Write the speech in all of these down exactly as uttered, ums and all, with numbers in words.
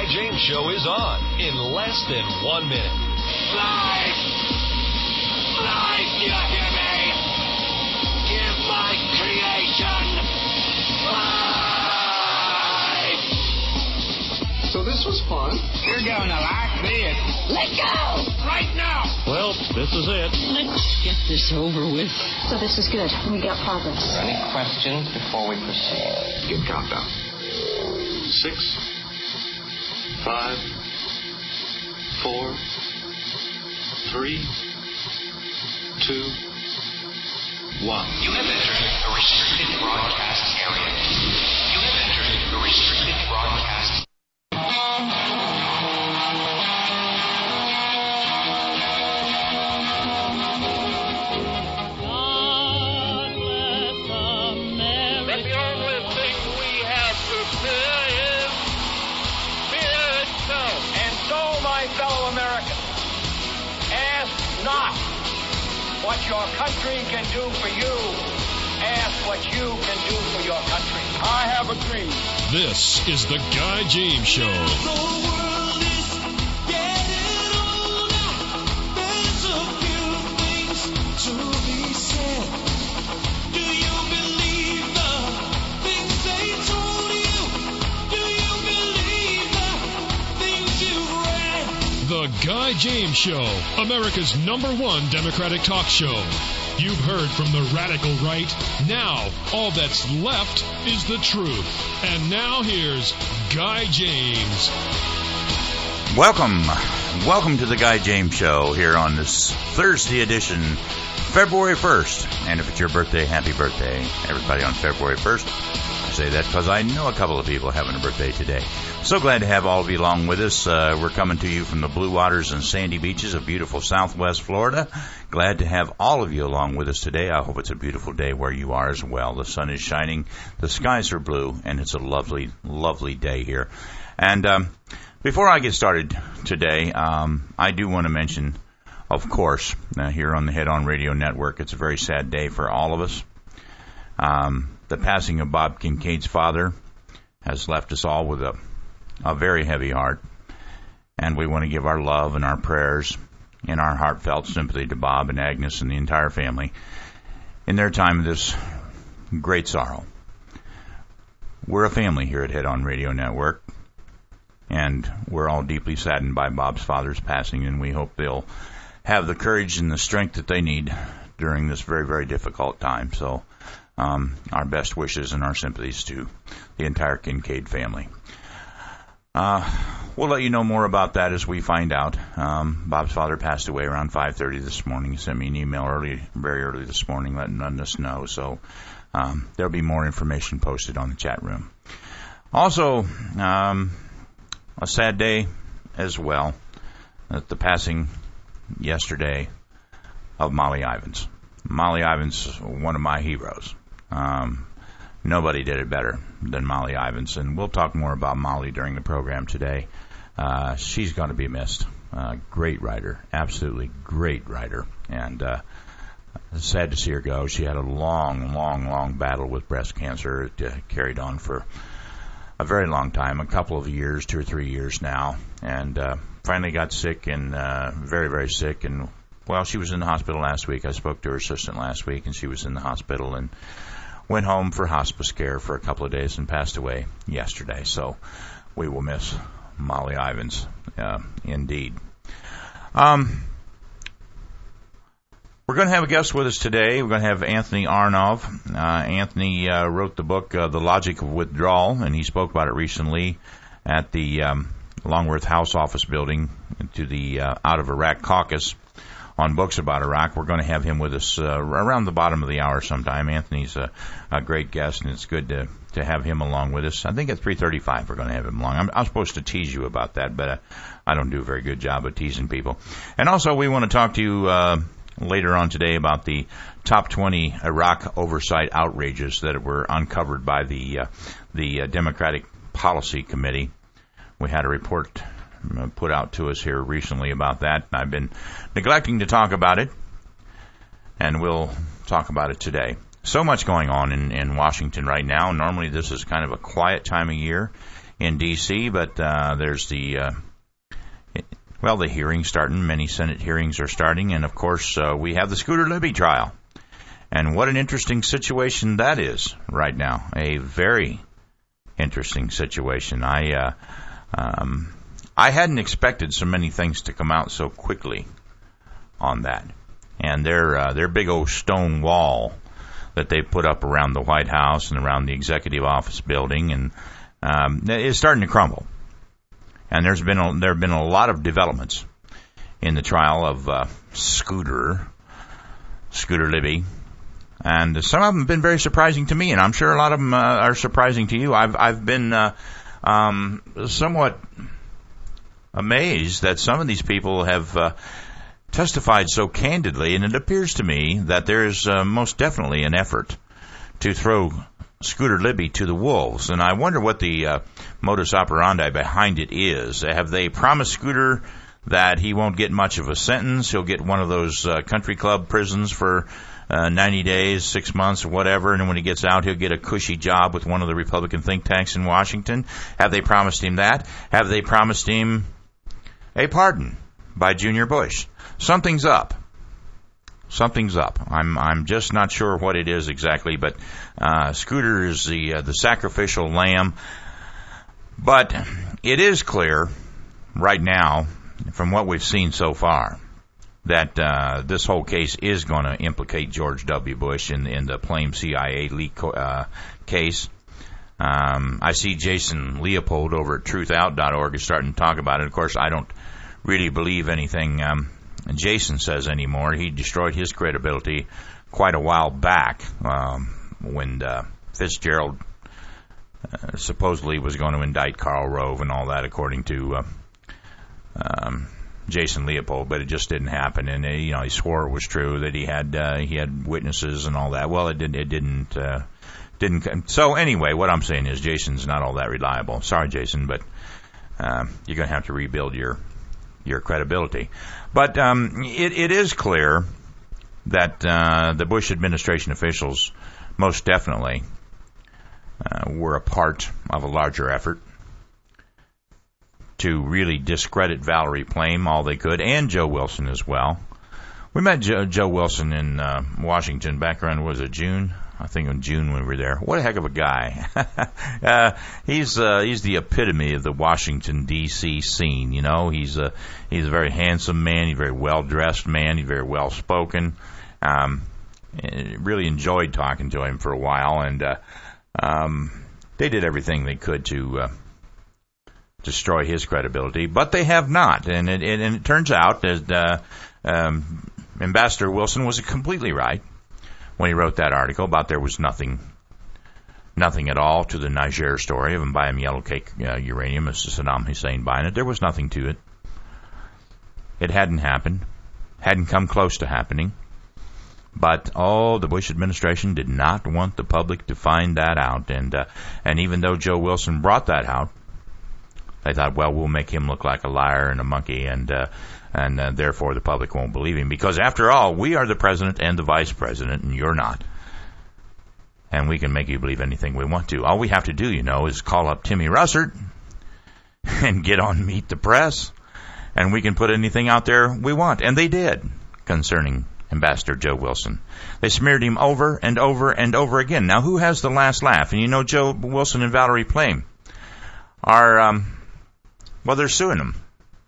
Guy James Show is on in less than one minute. Life! Life, you hear me? Give my creation life! So this was fun. You're going to like this. Let go! Right now! Well, this is it. Let's get this over with. So this is good. We got progress. Any questions before we proceed? Good countdown. Six, five, four, three, two, one. You have entered a restricted broadcast area. You have entered a restricted broadcast. Fellow Americans, ask not what your country can do for you. Ask what you can do for your country. I have a dream. This is the Guy James Show. The world is getting older. There's a few things to be said. Do you believe the things they told you? Do you believe the things you've read? The Guy James Show, America's number one Democratic talk show. You've heard from the radical right. Now, all that's left is the truth. And now here's Guy James. Welcome. Welcome to the Guy James Show here on this Thursday edition, February first. And if it's your birthday, happy birthday, everybody, on February first. I say that because I know a couple of people having a birthday today. So glad to have all of you along with us. Uh, we're coming to you from the blue waters and sandy beaches of beautiful Southwest Florida. Glad to have all of you along with us today. I hope it's a beautiful day where you are as well. The sun is shining, the skies are blue, and it's a lovely, lovely day here. And um, before I get started today, um, I do want to mention, of course, uh, here on the Head On Radio Network, it's a very sad day for all of us. Um, the passing of Bob Kincaid's father has left us all with a a very heavy heart, and we want to give our love and our prayers and our heartfelt sympathy to Bob and Agnes and the entire family in their time of this great sorrow. We're a family here at Head On Radio Network, and we're all deeply saddened by Bob's father's passing, and we hope they'll have the courage and the strength that they need during this very, very difficult time. So um, our best wishes and our sympathies to the entire Kincaid family. Uh, we'll let you know more about that as we find out. Um, Bob's father passed away around five thirty this morning. He sent me an email early, very early this morning, letting, letting us know. So um, there'll be more information posted on the chat room. Also, um, a sad day as well, at the passing yesterday of Molly Ivins. Molly Ivins is one of my heroes. Um, Nobody did it better than Molly Ivins, and we'll talk more about Molly during the program today. Uh, she's going to be missed. Uh, great writer, absolutely great writer, and uh, sad to see her go. She had a long, long, long battle with breast cancer. It uh, carried on for a very long time, a couple of years, two or three years now, and uh, finally got sick and uh, very, very sick. And, well, she was in the hospital last week. I spoke to her assistant last week, and she was in the hospital and went home for hospice care for a couple of days and passed away yesterday. So we will miss Molly Ivins, uh, indeed. Um, we're going to have a guest with us today. We're going to have Anthony Arnov. Uh, Anthony uh, wrote the book, uh, The Logic of Withdrawal, and he spoke about it recently at the um, Longworth House Office building to the uh, Out of Iraq Caucus on Books About Iraq. We're going to have him with us uh, around the bottom of the hour sometime. Anthony's a, a great guest, and it's good to, to have him along with us. I think at three thirty-five we're going to have him along. I'm, I'm supposed to tease you about that, but uh, I don't do a very good job of teasing people. And also, we want to talk to you uh, later on today about the top twenty Iraq oversight outrages that were uncovered by the, uh, the uh, Democratic Policy Committee. We had a report put out to us here recently about that. I've been neglecting to talk about it, and we'll talk about it today. So much going on in, in Washington right now. Normally this is kind of a quiet time of year in D C, but uh, there's the, uh, well, the hearings starting. Many Senate hearings are starting, and, of course, uh, we have the Scooter Libby trial. And what an interesting situation that is right now. A very interesting situation. I uh, um, I hadn't expected so many things to come out so quickly on that. And their uh, their big old stone wall that they put up around the White House and around the executive office building, and um, is starting to crumble. And there's been a, there have been a lot of developments in the trial of uh, Scooter Scooter Libby. And some of them have been very surprising to me, and I'm sure a lot of them uh, are surprising to you. I've I've been uh, um, somewhat amazed that some of these people have uh, testified so candidly, and it appears to me that there's uh, most definitely an effort to throw Scooter Libby to the wolves. And I wonder what the uh, modus operandi behind it is. Have they promised Scooter that he won't get much of a sentence? He'll get one of those uh, country club prisons for Uh, ninety days, six months, or whatever, and when he gets out, he'll get a cushy job with one of the Republican think tanks in Washington. Have they promised him that? Have they promised him a pardon by Junior Bush? Something's up. Something's up. I'm I'm just not sure what it is exactly, but uh, Scooter is the uh, the sacrificial lamb. But it is clear right now, from what we've seen so far, that uh, this whole case is going to implicate George W. Bush in, in the Plame C I A leak uh, case. Um, I see Jason Leopold over at truth out dot org is starting to talk about it. Of course, I don't really believe anything um, Jason says anymore. He destroyed his credibility quite a while back um, when uh, Fitzgerald uh, supposedly was going to indict Karl Rove and all that, according to uh, um, Jason Leopold, but it just didn't happen. And uh, you know, he swore it was true that he had uh, he had witnesses and all that. Well, it didn't. It didn't. Uh, didn't. So anyway, what I'm saying is Jason's not all that reliable. Sorry, Jason, but uh, you're going to have to rebuild your your credibility. But um, it, it is clear that uh, the Bush administration officials most definitely uh, were a part of a larger effort to really discredit Valerie Plame all they could, and Joe Wilson as well. We met Joe, Joe Wilson in uh, Washington back around, was it June? I think in June when we were there. What a heck of a guy. uh, he's uh, he's the epitome of the Washington, D C scene, you know. He's a, he's a very handsome man. He's a very well-dressed man. He's very well-spoken. Um, really enjoyed talking to him for a while, and uh, um, they did everything they could to uh, destroy his credibility, but they have not. And it, it, and it turns out that uh, um, Ambassador Wilson was completely right when he wrote that article about there was nothing, nothing at all to the Niger story of him buying yellow cake uh, uranium as Saddam Hussein buying it. There was nothing to it. It hadn't happened, hadn't come close to happening. But, oh, the Bush administration did not want the public to find that out. And uh, and even though Joe Wilson brought that out, they thought, well, we'll make him look like a liar and a monkey, and uh, and uh, therefore the public won't believe him. Because, after all, we are the president and the vice president, and you're not. And we can make you believe anything we want to. All we have to do, you know, is call up Timmy Russert and get on Meet the Press, and we can put anything out there we want. And they did concerning Ambassador Joe Wilson. They smeared him over and over and over again. Now, who has the last laugh? And you know, Joe Wilson and Valerie Plame are, um, well, they're suing him.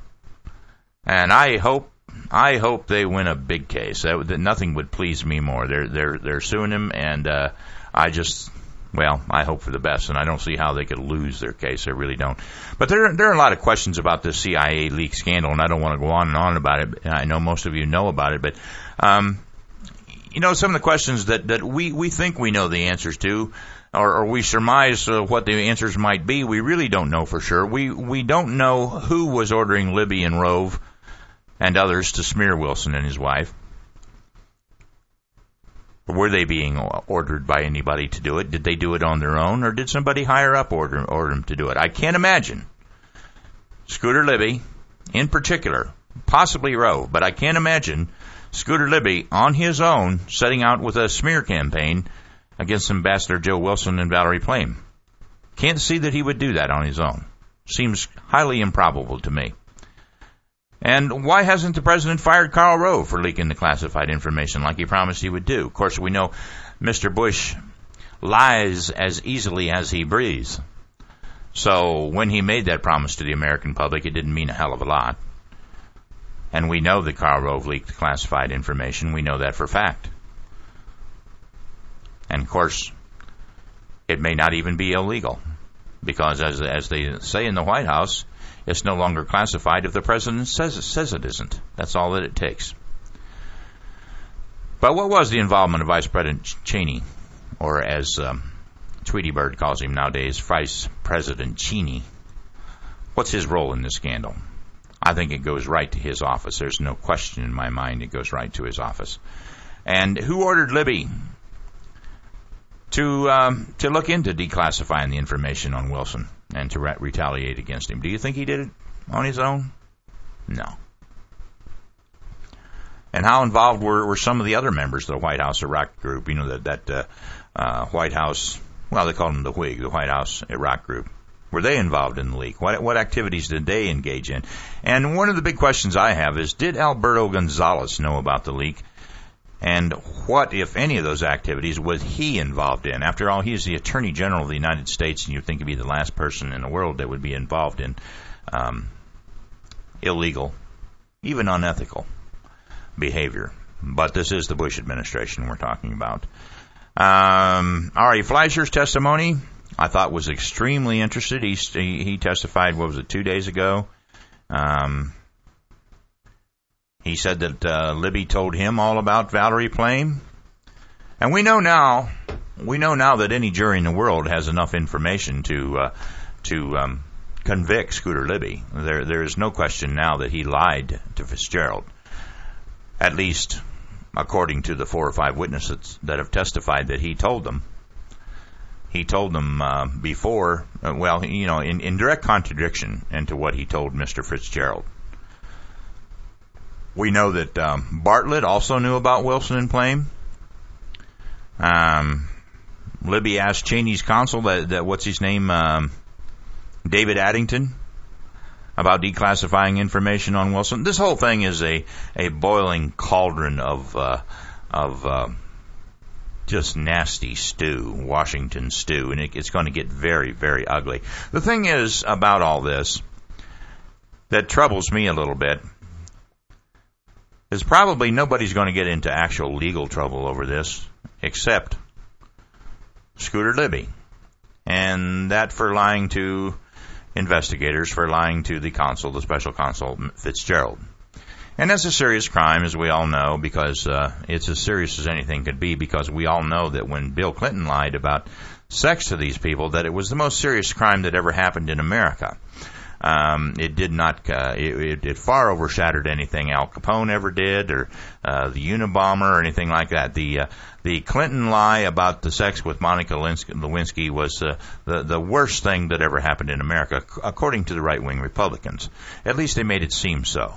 And I hope, I hope they win a big case. That, that nothing would please me more. They're, they're, they're suing him, and, uh, I just, well, I hope for the best, and I don't see how they could lose their case. I really don't. But there, there are a lot of questions about this C I A leak scandal, and I don't want to go on and on about it. I know most of you know about it, but, um, you know, some of the questions that, that we, we think we know the answers to, or, or we surmise uh, what the answers might be, we really don't know for sure. We, we don't know who was ordering Libby and Rove and others to smear Wilson and his wife. Were they being ordered by anybody to do it? Did they do it on their own, or did somebody higher up order, order them to do it? I can't imagine Scooter Libby, in particular, possibly Rove, but I can't imagine Scooter Libby on his own setting out with a smear campaign against Ambassador Joe Wilson and Valerie Plame. Can't see that he would do that on his own. Seems highly improbable to me. And why hasn't the president fired Karl Rove for leaking the classified information like he promised he would do? Of course, we know Mister Bush lies as easily as he breathes. So when he made that promise to the American public, it didn't mean a hell of a lot. And we know that Karl Rove leaked classified information. We know that for a fact. And of course, it may not even be illegal. Because as as they say in the White House, it's no longer classified if the president says it, says it isn't. That's all that it takes. But what was the involvement of Vice President Cheney, or as um, Tweety Bird calls him nowadays, Vice President Cheney? What's his role in this scandal? I think it goes right to his office. There's no question in my mind it goes right to his office. And who ordered Libby to um, to look into declassifying the information on Wilson and to re- retaliate against him? Do you think he did it on his own? No. And how involved were, were some of the other members of the White House Iraq group? You know, that, that uh, uh, White House, well, they call them the Whig, the White House Iraq group. Were they involved in the leak? What, what activities did they engage in? And one of the big questions I have is, did Alberto Gonzales know about the leak? And what, if any, of those activities was he involved in? After all, he is the Attorney General of the United States, and you'd think he'd be the last person in the world that would be involved in um, illegal, even unethical behavior. But this is the Bush administration we're talking about. Um, Ari Fleischer's testimony, I thought, was extremely interesting. He, he testified, what was it, two days ago? Um, he said that uh, Libby told him all about Valerie Plame. And we know now, we know now that any jury in the world has enough information to uh, to um, convict Scooter Libby. There, there is no question now that he lied to Fitzgerald. At least, according to the four or five witnesses that have testified that he told them. He told them uh, before, uh, well, you know, in, in direct contradiction into what he told Mister Fitzgerald. We know that um, Bartlett also knew about Wilson and Plame. Um, Libby asked Cheney's counsel, that, that what's his name, um, David Addington, about declassifying information on Wilson. This whole thing is a, a boiling cauldron of uh, of uh, just nasty stew, Washington stew, and it, it's going to get very, very ugly. The thing is about all this that troubles me a little bit is probably nobody's going to get into actual legal trouble over this except Scooter Libby, and that for lying to investigators, for lying to the consul, the special consul, Fitzgerald. And that's a serious crime, as we all know, because uh, it's as serious as anything could be, because we all know that when Bill Clinton lied about sex to these people, that it was the most serious crime that ever happened in America. Um, it did not, uh, it, it far overshadowed anything Al Capone ever did, or uh, the Unabomber, or anything like that. The uh, the Clinton lie about the sex with Monica Lewinsky was uh, the the worst thing that ever happened in America, according to the right-wing Republicans. At least they made it seem so.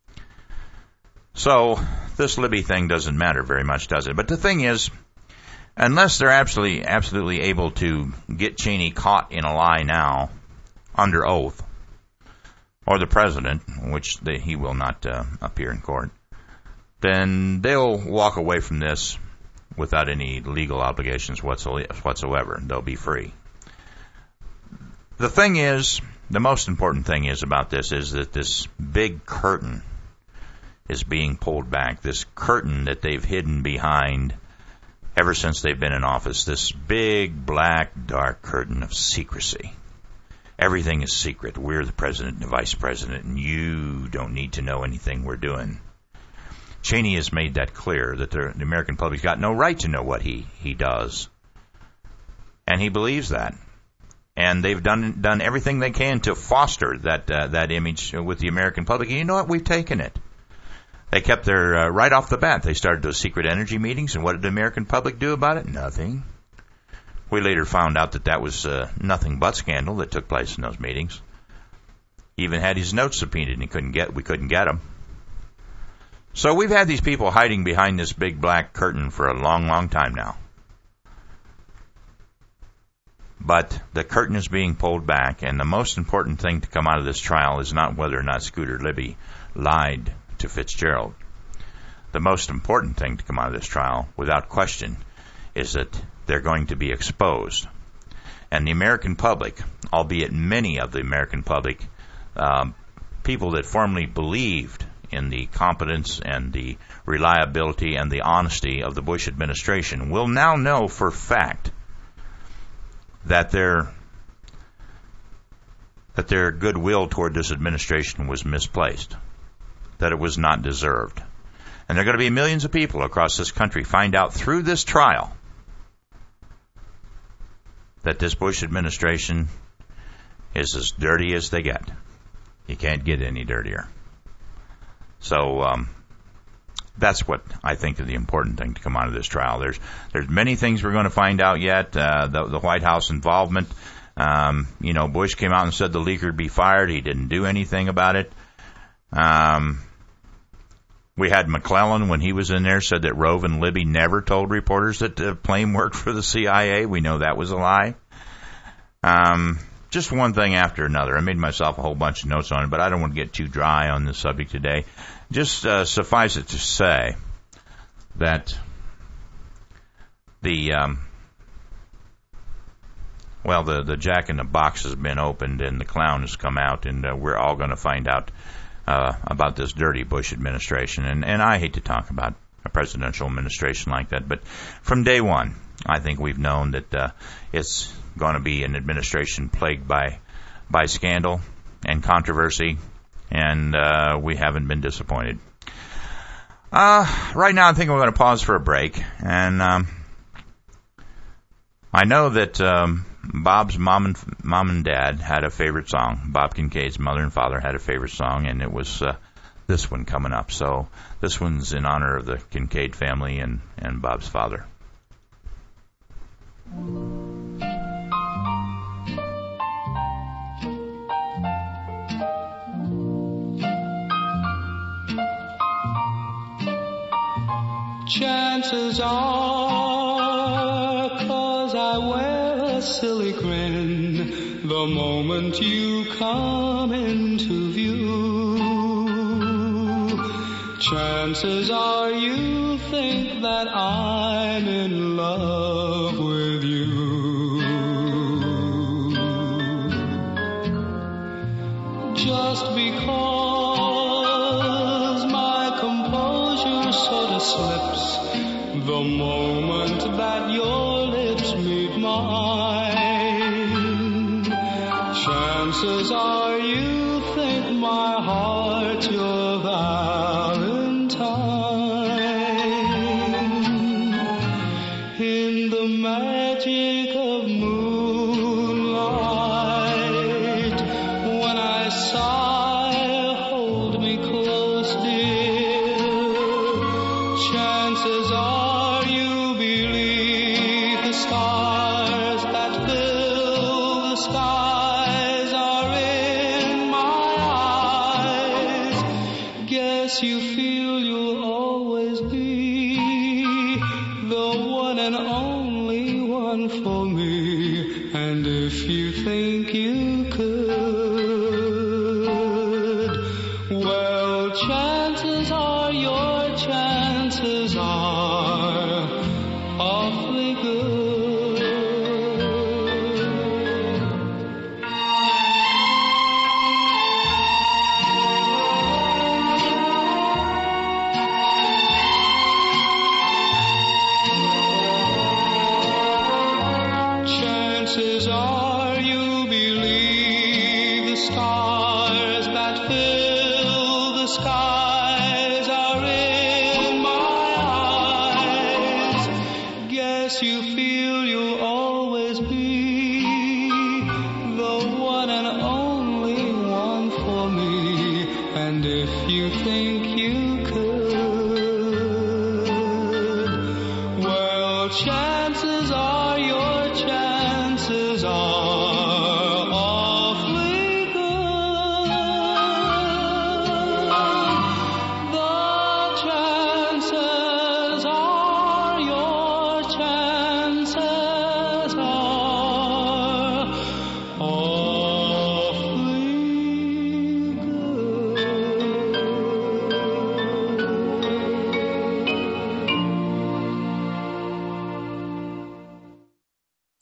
So this Libby thing doesn't matter very much, does it? But the thing is, unless they're absolutely absolutely able to get Cheney caught in a lie now, under oath, or the president, which they, he will not uh, appear in court, then they'll walk away from this without any legal obligations whatsoever. They'll be free. The thing is, the most important thing is about this is that this big curtain is being pulled back. This curtain that they've hidden behind ever since they've been in office. This big, black, dark curtain of secrecy. Everything is secret. We're the president and the vice president, and you don't need to know anything we're doing. Cheney has made that clear, that the, the American public's got no right to know what he, he does. And he believes that. And they've done done everything they can to foster that uh, that image with the American public. And you know what? We've taken it. They kept their, uh, right off the bat, they started those secret energy meetings, and what did the American public do about it? Nothing. We later found out that that was uh, nothing but scandal that took place in those meetings. He even had his notes subpoenaed, and he couldn't get, we couldn't get them. So we've had these people hiding behind this big black curtain for a long, long time now. But the curtain is being pulled back, and the most important thing to come out of this trial is not whether or not Scooter Libby lied to Fitzgerald. The most important thing to come out of this trial, without question, is that they're going to be exposed. And the American public, albeit many of the American public, um, people that formerly believed in the competence and the reliability and the honesty of the Bush administration, will now know for fact that their that their goodwill toward this administration was misplaced, that it was not deserved. And there are going to be millions of people across this country find out through this trial that this Bush administration is as dirty as they get. You can't get any dirtier. So um, that's what I think is the important thing to come out of this trial. There's there's many things we're going to find out yet. Uh, the, the White House involvement. Um, you know, Bush came out and said the leaker would be fired. He didn't do anything about it. Um, we had McClellan, when he was in there, said that Rove and Libby never told reporters that the plane worked for the C I A. We know that was a lie. Um, just one thing after another. I made myself a whole bunch of notes on it, but I don't want to get too dry on this subject today. Just uh, suffice it to say that the um, well, the the Jack in the Box has been opened and the clown has come out, and uh, we're all going to find out uh, about this dirty Bush administration. And and I hate to talk about a presidential administration like that, but from day one, I think we've known that uh, it's going to be an administration plagued by by scandal and controversy, and uh, we haven't been disappointed. Uh, right now, I think we're going to pause for a break, and um, I know that um, Bob's mom and mom and dad had a favorite song. Bob Kincaid's mother and father had a favorite song, and it was uh, this one coming up. So this one's in honor of the Kincaid family and, and Bob's father. Chances are, 'cause I wear a silly grin the moment you come into view. Chances are you think that I'm in love with you. Just because my composure sort of slips the moment that your lips meet mine. Chances are you think my heart's your Valentine. In the magic of moonlight, when I sigh, hold me close, dear. Chances are you believe the stars that fill the skies are in my eyes. Guess you feel you'll always be the one and only one for me. And if you think you could, well, chances are your chances are awfully good. Chances are you believe the stars that fill the skies are in my eyes. Guess you feel you'll always be the one and only one for me. And if you think you could, well, chances are your chances are awfully good. The chances are your chances are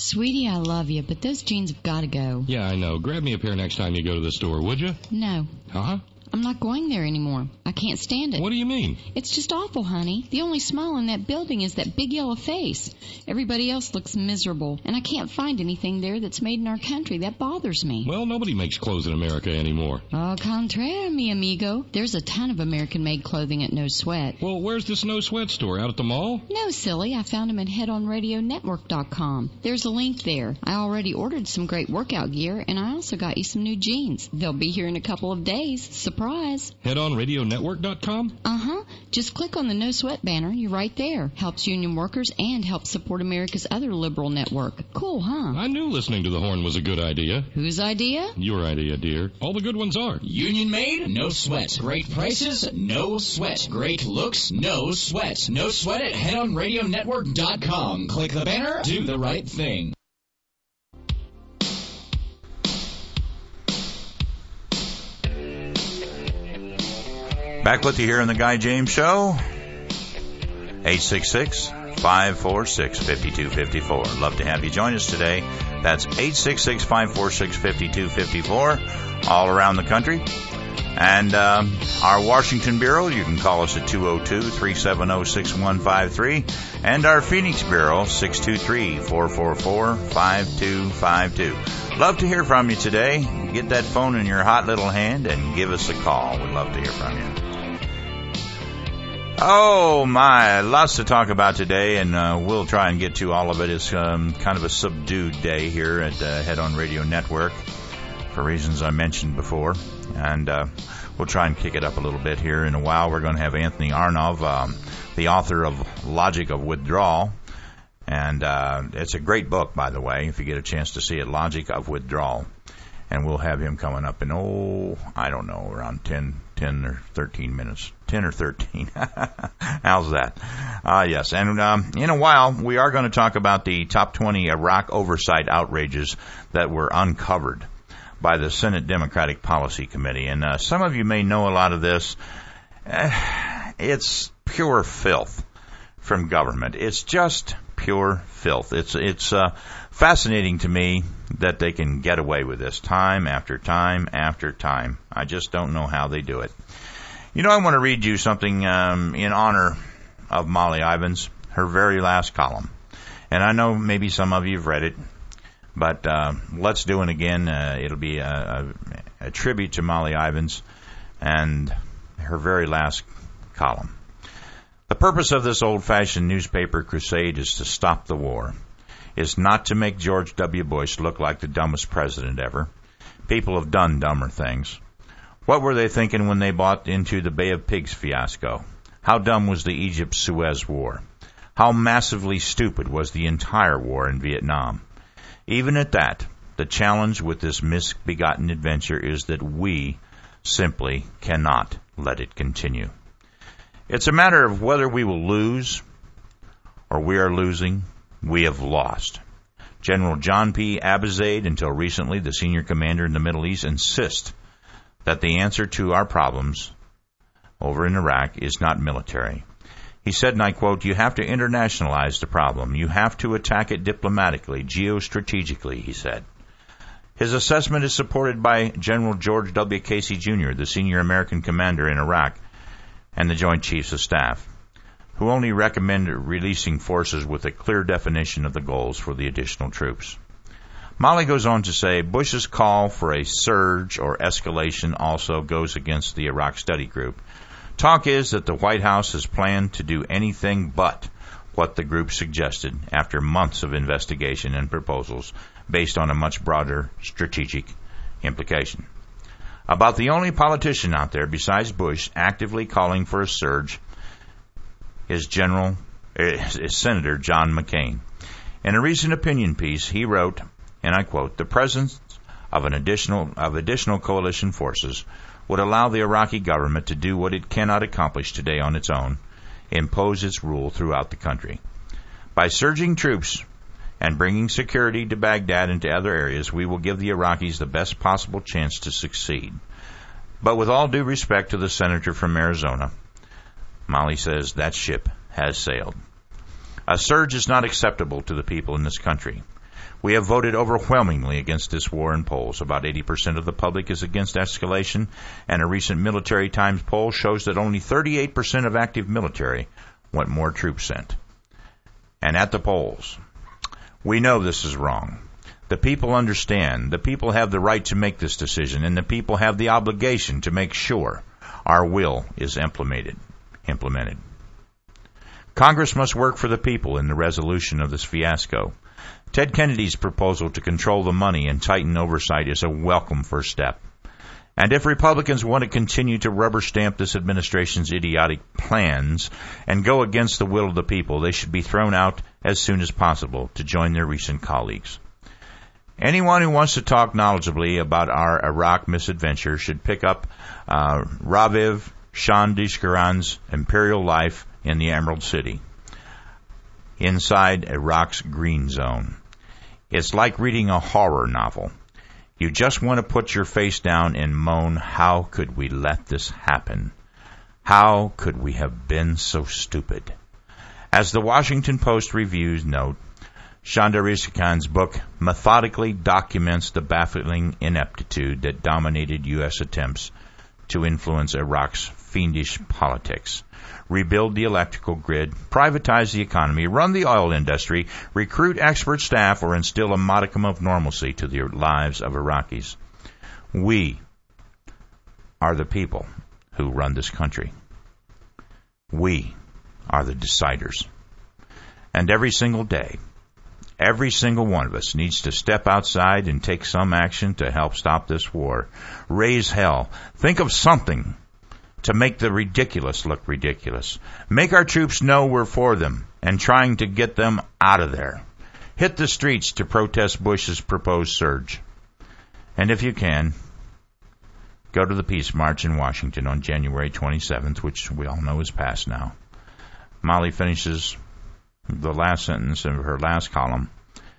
Sweetie, I love you, but those jeans have got to go. Yeah, I know. Grab me a pair next time you go to the store, would you? No. Uh-huh. I'm not going there anymore. I can't stand it. What do you mean? It's just awful, honey. The only smile in that building is that big yellow face. Everybody else looks miserable, and I can't find anything there that's made in our country. That bothers me. Well, nobody makes clothes in America anymore. Au contraire, mi amigo. There's a ton of American-made clothing at No Sweat. Well, where's this No Sweat store? Out at the mall? No, silly. I found them at head on radio network dot com. There's a link there. I already ordered some great workout gear, and I also got you some new jeans. They'll be here in a couple of days. Surprise. head on radio network dot com? Uh-huh. Just click on the No Sweat banner. You're right there. Helps union workers and helps support America's other liberal network. Cool, huh? I knew listening to the horn was a good idea. Whose idea? Your idea, dear. All the good ones are. Union made, no sweat. Great prices, no sweat. Great looks, no sweat. No sweat at head on radio network dot com. Click the banner, do the right thing. Back with you here on the Guy James Show. eight six six, five four six, five two five four. Love to have you join us today. That's eight six six, five four six, five two five four, all around the country. And um, our Washington Bureau, you can call us at two oh two, three seven oh, six one five three. And our Phoenix Bureau, six two three, four four four, five two five two. Love to hear from you today. Get that phone in your hot little hand and give us a call. We'd love to hear from you. Oh, my, lots to talk about today, and uh, we'll try and get to all of it. It's um, kind of a subdued day here at uh, Head On Radio Network for reasons I mentioned before, and uh, we'll try and kick it up a little bit here in a while. We're going to have Anthony Arnov, um, the author of Logic of Withdrawal, and uh, it's a great book, by the way, if you get a chance to see it, Logic of Withdrawal. And we'll have him coming up in, oh, I don't know, around ten, ten or thirteen minutes. ten or thirteen. How's that? Ah, uh, yes. And um, in a while, we are going to talk about the top twenty Iraq oversight outrages that were uncovered by the Senate Democratic Policy Committee. And uh, some of you may know a lot of this. Uh, it's pure filth from government. It's just pure filth. It's it's uh, fascinating to me that they can get away with this time after time after time. I just don't know how they do it. You know, I want to read you something um, in honor of Molly Ivins, her very last column. And I know maybe some of you have read it, but uh, let's do it again. Uh, it'll be a, a, a tribute to Molly Ivins and her very last column. The purpose of this old-fashioned newspaper crusade is to stop the war. It's not to make George W. Bush look like the dumbest president ever. People have done dumber things. What were they thinking when they bought into the Bay of Pigs fiasco? How dumb was the Egypt-Suez War? How massively stupid was the entire war in Vietnam? Even at that, the challenge with this misbegotten adventure is that we simply cannot let it continue. It's a matter of whether we will lose or we are losing. We have lost. General John P. Abizaid, until recently the senior commander in the Middle East, insists that the answer to our problems over in Iraq is not military. He said, and I quote, "You have to internationalize the problem. You have to attack it diplomatically, geostrategically," he said. His assessment is supported by General George W. Casey, Junior, the senior American commander in Iraq, and the Joint Chiefs of Staff, who only recommend releasing forces with a clear definition of the goals for the additional troops. Molly goes on to say, Bush's call for a surge or escalation also goes against the Iraq Study Group. Talk is that the White House has planned to do anything but what the group suggested after months of investigation and proposals based on a much broader strategic implication. About the only politician out there besides Bush actively calling for a surge is General is, is Senator John McCain. In a recent opinion piece, he wrote, and I quote, "The presence of an additional of additional coalition forces would allow the Iraqi government to do what it cannot accomplish today on its own, impose its rule throughout the country. By surging troops and bringing security to Baghdad and to other areas, we will give the Iraqis the best possible chance to succeed. But with all due respect to the senator from Arizona," Molly says, "that ship has sailed. A surge is not acceptable to the people in this country. We have voted overwhelmingly against this war in polls. About eighty percent of the public is against escalation, and a recent Military Times poll shows that only thirty-eight percent of active military want more troops sent. And at the polls, we know this is wrong. The people understand. The people have the right to make this decision, and the people have the obligation to make sure our will is implemented. implemented. Congress must work for the people in the resolution of this fiasco. Ted Kennedy's proposal to control the money and tighten oversight is a welcome first step. And if Republicans want to continue to rubber stamp this administration's idiotic plans and go against the will of the people, they should be thrown out as soon as possible to join their recent colleagues. Anyone who wants to talk knowledgeably about our Iraq misadventure should pick up uh, Raviv Shandishkaran's Imperial Life in the Emerald City, inside Iraq's Green Zone. It's like reading a horror novel. You just want to put your face down and moan, how could we let this happen? How could we have been so stupid? As the Washington Post reviews note, Shandishkaran's book methodically documents the baffling ineptitude that dominated U S attempts to influence Iraq's fiendish politics, rebuild the electrical grid, privatize the economy, run the oil industry, recruit expert staff, or instill a modicum of normalcy to the lives of Iraqis. We are the people who run this country. We are the deciders. And every single day, every single one of us needs to step outside and take some action to help stop this war. Raise hell. Think of something to make the ridiculous look ridiculous. Make our troops know we're for them and trying to get them out of there. Hit the streets to protest Bush's proposed surge. And if you can, go to the Peace March in Washington on January twenty-seventh, which we all know is past now. Molly finishes the last sentence of her last column.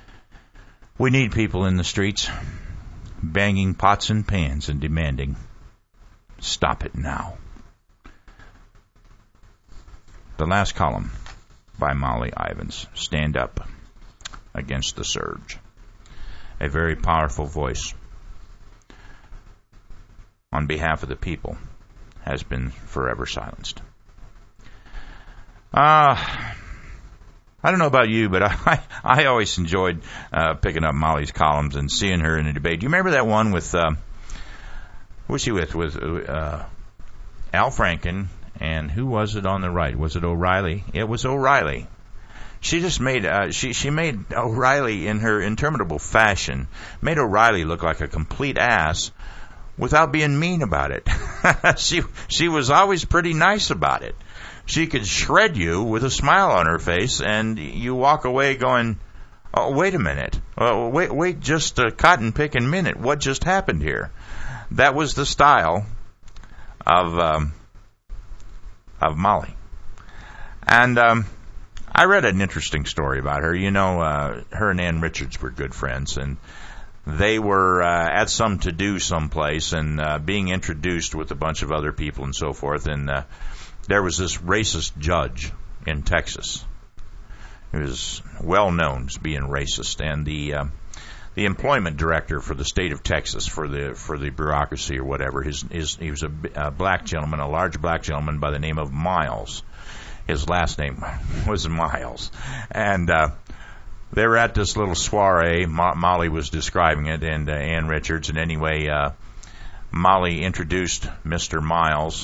We need people in the streets, banging pots and pans and demanding, stop it now. The last column by Molly Ivins, Stand Up Against the Surge. A very powerful voice on behalf of the people has been forever silenced. Ah... Uh, I don't know about you, but I I always enjoyed uh, picking up Molly's columns and seeing her in a debate. Do you remember that one with, uh, who was she with? With uh, Al Franken, and who was it on the right? Was it O'Reilly? It was O'Reilly. She just made, uh, she, she made O'Reilly in her interminable fashion, made O'Reilly look like a complete ass without being mean about it. she she was always pretty nice about it. She could shred you with a smile on her face, and you walk away going, oh, wait a minute. Oh, wait, wait just a cotton-picking minute. What just happened here? That was the style of um, of Molly. And um, I read an interesting story about her. You know, uh, her and Ann Richards were good friends, and they were uh, at some to-do someplace and uh, being introduced with a bunch of other people and so forth, and uh, there was this racist judge in Texas. He was well known as being racist, and the uh, the employment director for the state of Texas for the for the bureaucracy or whatever, his his he was a, a black gentleman, a large black gentleman by the name of Miles. His last name was Miles, and uh, they were at this little soiree. Mo- Molly was describing it, and uh, Ann Richards, and anyway, uh, Molly introduced Mister Miles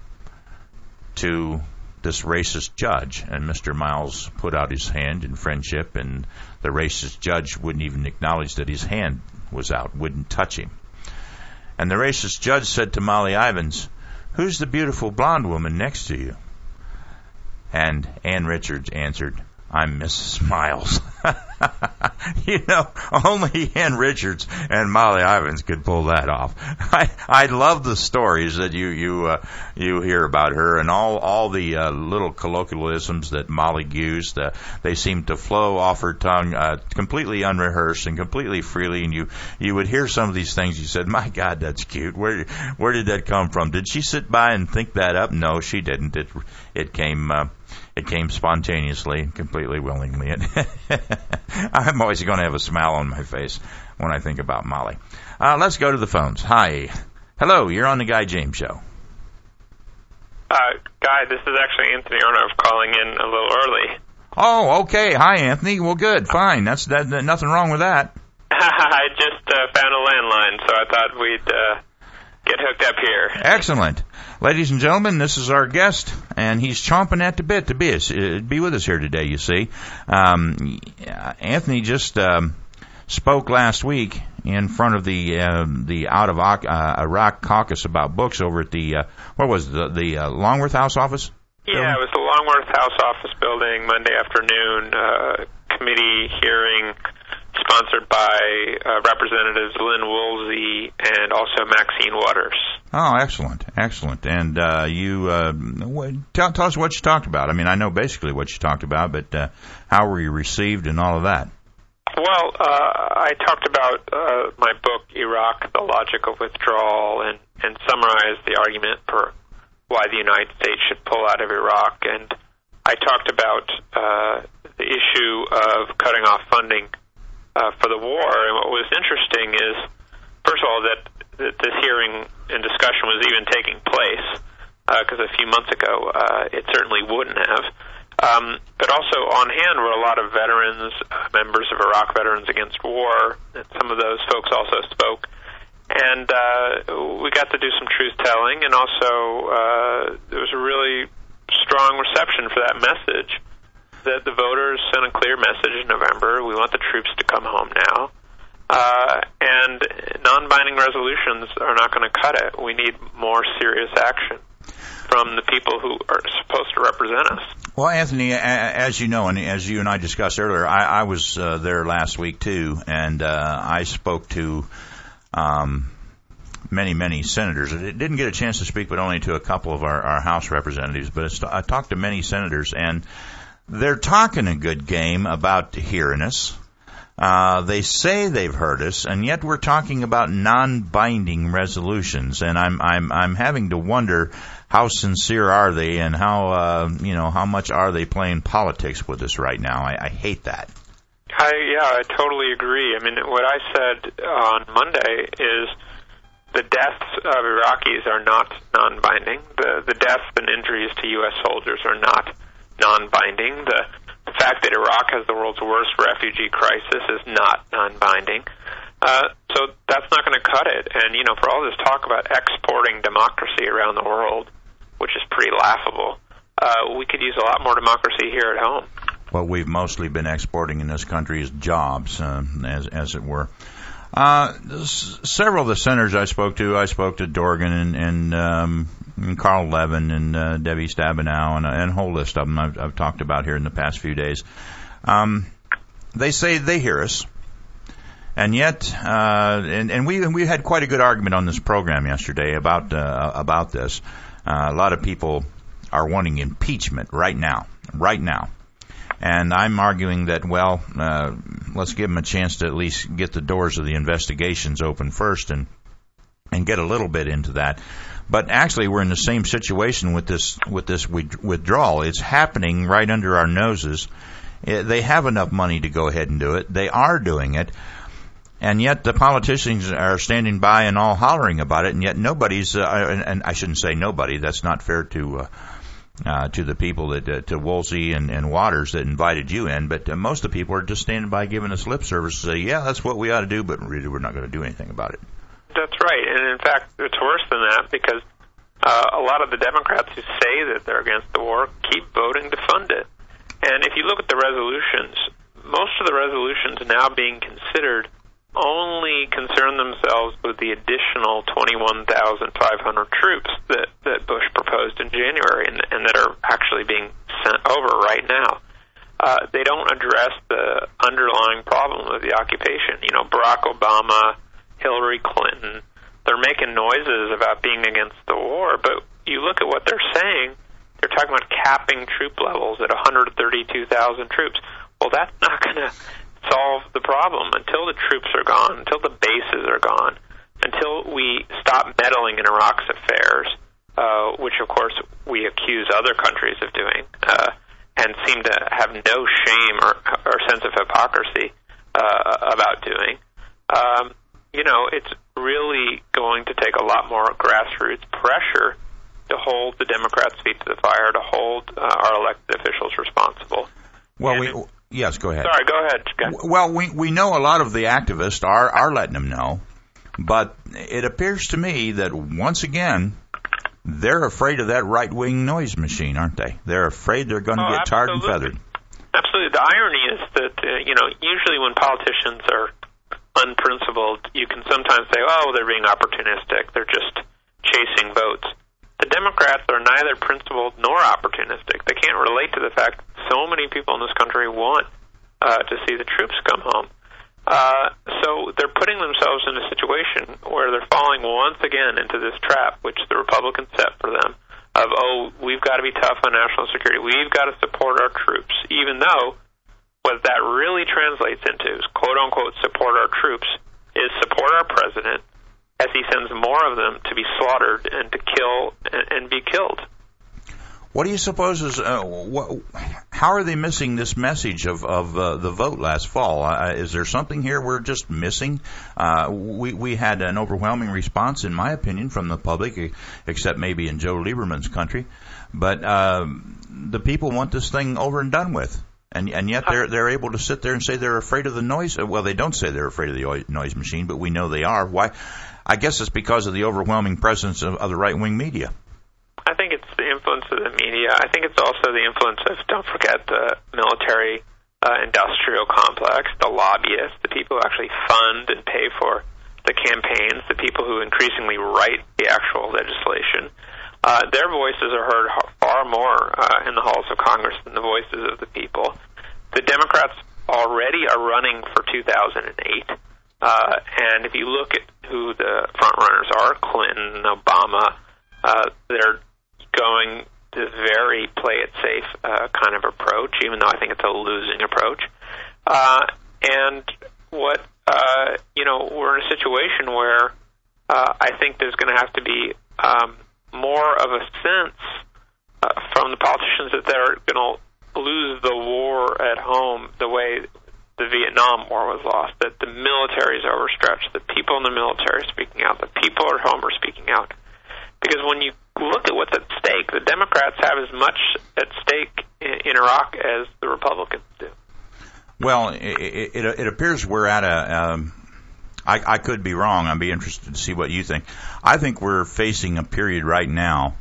to this racist judge, and Mister Miles put out his hand in friendship, and the racist judge wouldn't even acknowledge that his hand was out, wouldn't touch him. And the racist judge said to Molly Ivins, "Who's the beautiful blonde woman next to you?" And Ann Richards answered, "I'm Missus Miles." You know, only Ann Richards and Molly Ivins could pull that off. I I love the stories that you you uh, you hear about her, and all all the uh, little colloquialisms that Molly used. Uh, they seem to flow off her tongue, uh, completely unrehearsed and completely freely. And you you would hear some of these things. You said, "My God, that's cute. Where where did that come from? Did she sit by and think that up?" No, she didn't. It it came. Uh, It came spontaneously, completely willingly. I'm always going to have a smile on my face when I think about Mali. Uh, let's go to the phones. Hi. Hello, you're on the Guy James Show. Uh, Guy, this is actually Anthony Arnott calling in a little early. Oh, okay. Hi, Anthony. Well, good. Fine. That's that, that, nothing wrong with that. I just uh, found a landline, so I thought we'd uh, get hooked up here. Excellent. Ladies and gentlemen, this is our guest, and he's chomping at the bit to be, uh, be with us here today, you see. Um, Anthony just um, spoke last week in front of the uh, the Out of uh, Iraq caucus about books over at the, uh, what was it, the, the uh, Longworth House office? Yeah, it was the Longworth House office building, Monday afternoon, uh, committee hearing sponsored by uh, Representatives Lynn Woolsey and also Maxine Waters. Oh, excellent, excellent. And uh, you, uh, tell, tell us what you talked about. I mean, I know basically what you talked about, but uh, how were you received and all of that? Well, uh, I talked about uh, my book, Iraq, The Logic of Withdrawal, and, and summarized the argument for why the United States should pull out of Iraq. And I talked about uh, the issue of cutting off funding uh, for the war. And what was interesting is, first of all, that, that this hearing and discussion was even taking place, because uh, a few months ago uh, it certainly wouldn't have. Um, but also on hand were a lot of veterans, uh, members of Iraq Veterans Against War, and some of those folks also spoke. And uh, we got to do some truth-telling, and also uh, there was a really strong reception for that message, that the voters sent a clear message in November. We want the troops to come home now. Uh, and non-binding resolutions are not going to cut it. We need more serious action from the people who are supposed to represent us. Well, Anthony, as you know, and as you and I discussed earlier, I, I was uh, there last week, too, and uh, I spoke to um, many, many senators. I didn't get a chance to speak, but only to a couple of our, our House representatives, but I talked to many senators, and they're talking a good game about hearing us. Uh, they say they've heard us, and yet we're talking about non-binding resolutions, and I'm I'm I'm having to wonder how sincere are they, and how uh, you know how much are they playing politics with us right now? I, I hate that. I yeah, I totally agree. I mean, what I said on Monday is the deaths of Iraqis are not non-binding. The the deaths and injuries to U S soldiers are not non-binding. The The fact that Iraq has the world's worst refugee crisis is not non-binding. Uh, so that's not going to cut it. And, you know, for all this talk about exporting democracy around the world, which is pretty laughable, uh, we could use a lot more democracy here at home. What we've mostly been exporting in this country is jobs, uh, as, as it were. Uh, s- several of the senators I spoke to, I spoke to Dorgan and, and, um, and Carl Levin and uh, Debbie Stabenow and, and a whole list of them I've, I've talked about here in the past few days. Um, they say they hear us, and yet, uh, and, and we we had quite a good argument on this program yesterday about uh, about this. Uh, a lot of people are wanting impeachment right now, right now. And I'm arguing that, well, uh, let's give them a chance to at least get the doors of the investigations open first and and get a little bit into that. But actually, we're in the same situation with this with this withdrawal. It's happening right under our noses. They have enough money to go ahead and do it. They are doing it. And yet the politicians are standing by and all hollering about it, and yet nobody's, uh, and, and I shouldn't say nobody, that's not fair to uh, uh, to the people, that uh, to Woolsey and, and Waters that invited you in, but uh, most of the people are just standing by giving us lip service to say, yeah, that's what we ought to do, but really we're not going to do anything about it. That's right, and in fact, it's worse than that, because uh, a lot of the Democrats who say that they're against the war keep voting to fund it. And if you look at the resolutions, most of the resolutions now being considered only concern themselves with the additional twenty-one thousand five hundred troops that, that Bush proposed in January and, and that are actually being sent over right now. Uh, they don't address the underlying problem of the occupation. You know, Barack Obama, Hillary Clinton, they're making noises about being against the war, but you look at what they're saying, they're talking about capping troop levels at one hundred thirty-two thousand troops. Well, that's not going to solve the problem until the troops are gone, until the bases are gone, until we stop meddling in Iraq's affairs, uh, which, of course, we accuse other countries of doing. Uh, and seem to have no shame or, or sense of hypocrisy uh, about doing. Um, you know, it's really going to take a lot more grassroots pressure to hold the Democrats' feet to the fire, to hold uh, our elected officials responsible. Well, and we it, yes, go ahead. Sorry, go ahead. Go ahead. Well, we we know a lot of the activists are are letting them know, but it appears to me that once again they're afraid of that right-wing noise machine, aren't they? They're afraid they're going to oh, get tarred and feathered. Absolutely. The irony is that uh, you know, usually when politicians are unprincipled, you can sometimes say, "Oh, they're being opportunistic. They're just chasing votes." The Democrats are neither principled nor opportunistic. They can't relate to the fact that so many people in this country want uh, to see the troops come home. Uh, so they're putting themselves in a situation where they're falling once again into this trap, which the Republicans set for them, of, oh, we've got to be tough on national security. We've got to support our troops, even though what that really translates into is, quote-unquote, support our troops, is support our president, as he sends more of them to be slaughtered and to kill and, and be killed. What do you suppose is, uh, what, how are they missing this message of, of uh, the vote last fall? Uh, is there something here we're just missing? Uh, we, we had an overwhelming response, in my opinion, from the public, except maybe in Joe Lieberman's country. But uh, the people want this thing over and done with. And, and yet they're they're able to sit there and say they're afraid of the noise. Well, they don't say they're afraid of the noise machine, but we know they are. Why? I guess it's because of the overwhelming presence of, of the right-wing media. I think it's the influence of the media. I think it's also the influence of, don't forget, the military uh, industrial complex, the lobbyists, the people who actually fund and pay for the campaigns, the people who increasingly write the actual legislation. Uh, their voices are heard far more uh, in the halls of Congress than the voices of the people. The Democrats already are running for two thousand eight, uh, and if you look at who the front runners are, Clinton, Obama, uh, they're going this very play-it-safe uh, kind of approach, even though I think it's a losing approach. Uh, and what, uh, you know, we're in a situation where uh, I think there's going to have to be um, more of a sense uh, from the politicians that they're going to lose the war at home the way the Vietnam War was lost, that the military is overstretched, the people in the military are speaking out, the people at home are speaking out. Because when you look at what's at stake, the Democrats have as much at stake in, in Iraq as the Republicans do. Well, it, it, it appears we're at a... Um, I, I could be wrong. I'd be interested to see what you think. I think we're facing a period right now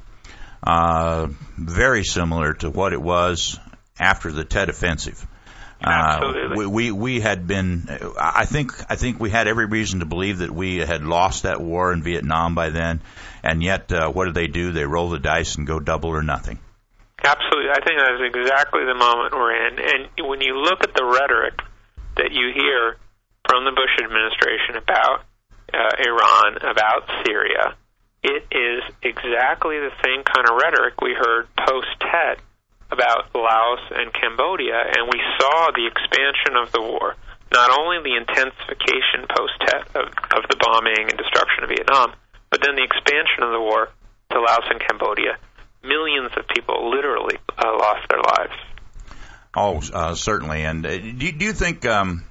uh, very similar to what it was after the Tet Offensive. Absolutely. Uh, we, we we had been. I think I think we had every reason to believe that we had lost that war in Vietnam by then, and yet uh, what do they do? They roll the dice and go double or nothing. Absolutely, I think that is exactly the moment we're in. And when you look at the rhetoric that you hear from the Bush administration about uh, Iran, about Syria, it is exactly the same kind of rhetoric we heard post-Tet about Laos and Cambodia, and we saw the expansion of the war, not only the intensification post-Tet of, of the bombing and destruction of Vietnam, but then the expansion of the war to Laos and Cambodia. Millions of people literally uh, lost their lives. Oh, uh, certainly. And uh, do, do you think um,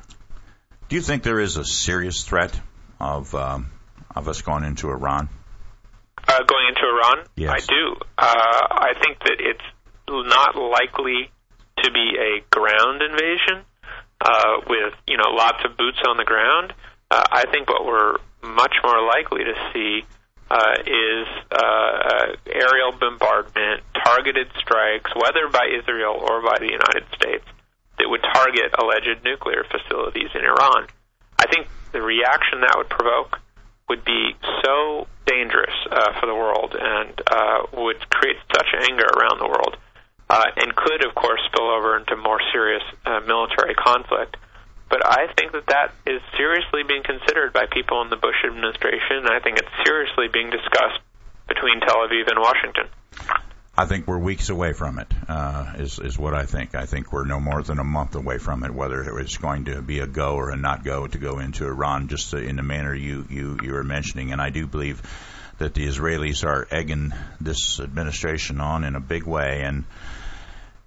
do you think there is a serious threat of um, of us going into Iran? Uh, going into Iran? Yes. I do. Uh, I think that it's not likely to be a ground invasion uh, with, you know, lots of boots on the ground. Uh, I think what we're much more likely to see uh, is uh, aerial bombardment, targeted strikes, whether by Israel or by the United States, that would target alleged nuclear facilities in Iran. I think the reaction that would provoke would be so dangerous uh, for the world and uh, would create such anger around the world. Uh, and could, of course, spill over into more serious uh, military conflict. But I think that that is seriously being considered by people in the Bush administration, and I think it's seriously being discussed between Tel Aviv and Washington. I think we're weeks away from it, uh, is, is what I think. I think we're no more than a month away from it, whether it's going to be a go or a not go to go into Iran, just in the manner you, you, you were mentioning. And I do believe that the Israelis are egging this administration on in a big way. And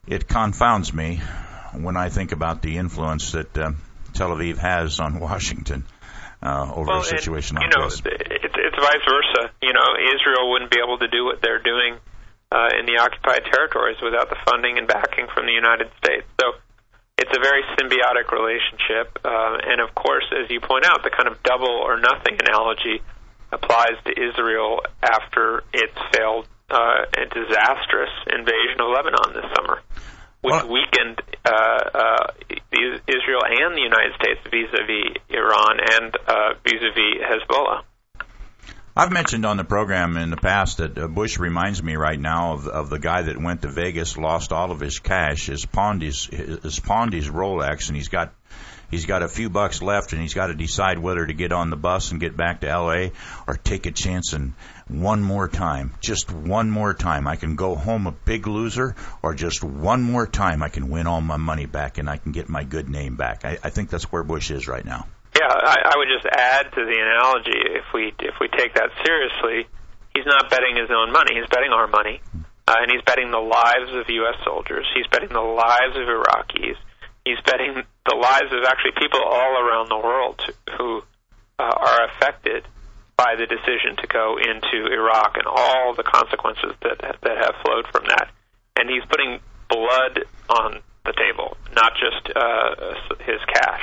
it confounds me when I think about the influence that uh, Tel Aviv has on Washington uh, over well, a situation and, like you know, this. It's, it's vice versa. You know, Israel wouldn't be able to do what they're doing uh, in the occupied territories without the funding and backing from the United States. So it's a very symbiotic relationship. Uh, and, of course, as you point out, the kind of double or nothing analogy applies to Israel after its failed uh, and disastrous invasion of Lebanon this summer, which well, weakened uh, uh, Israel and the United States vis-a-vis Iran and uh, vis-a-vis Hezbollah. I've mentioned on the program in the past that uh, Bush reminds me right now of, of the guy that went to Vegas, lost all of his cash, his pawned his, his pawned his Rolex, and he's got he's got a few bucks left, and he's got to decide whether to get on the bus and get back to L A or take a chance and one more time, just one more time, I can go home a big loser, or just one more time I can win all my money back and I can get my good name back. I, I think that's where Bush is right now. Yeah, I, I would just add to the analogy, if we if we take that seriously, he's not betting his own money, he's betting our money, uh, and he's betting the lives of U S soldiers, he's betting the lives of Iraqis, he's betting the lives of actually people all around the world who uh, are affected by the decision to go into Iraq and all the consequences that that have flowed from that. And he's putting blood on the table, not just uh, his cash.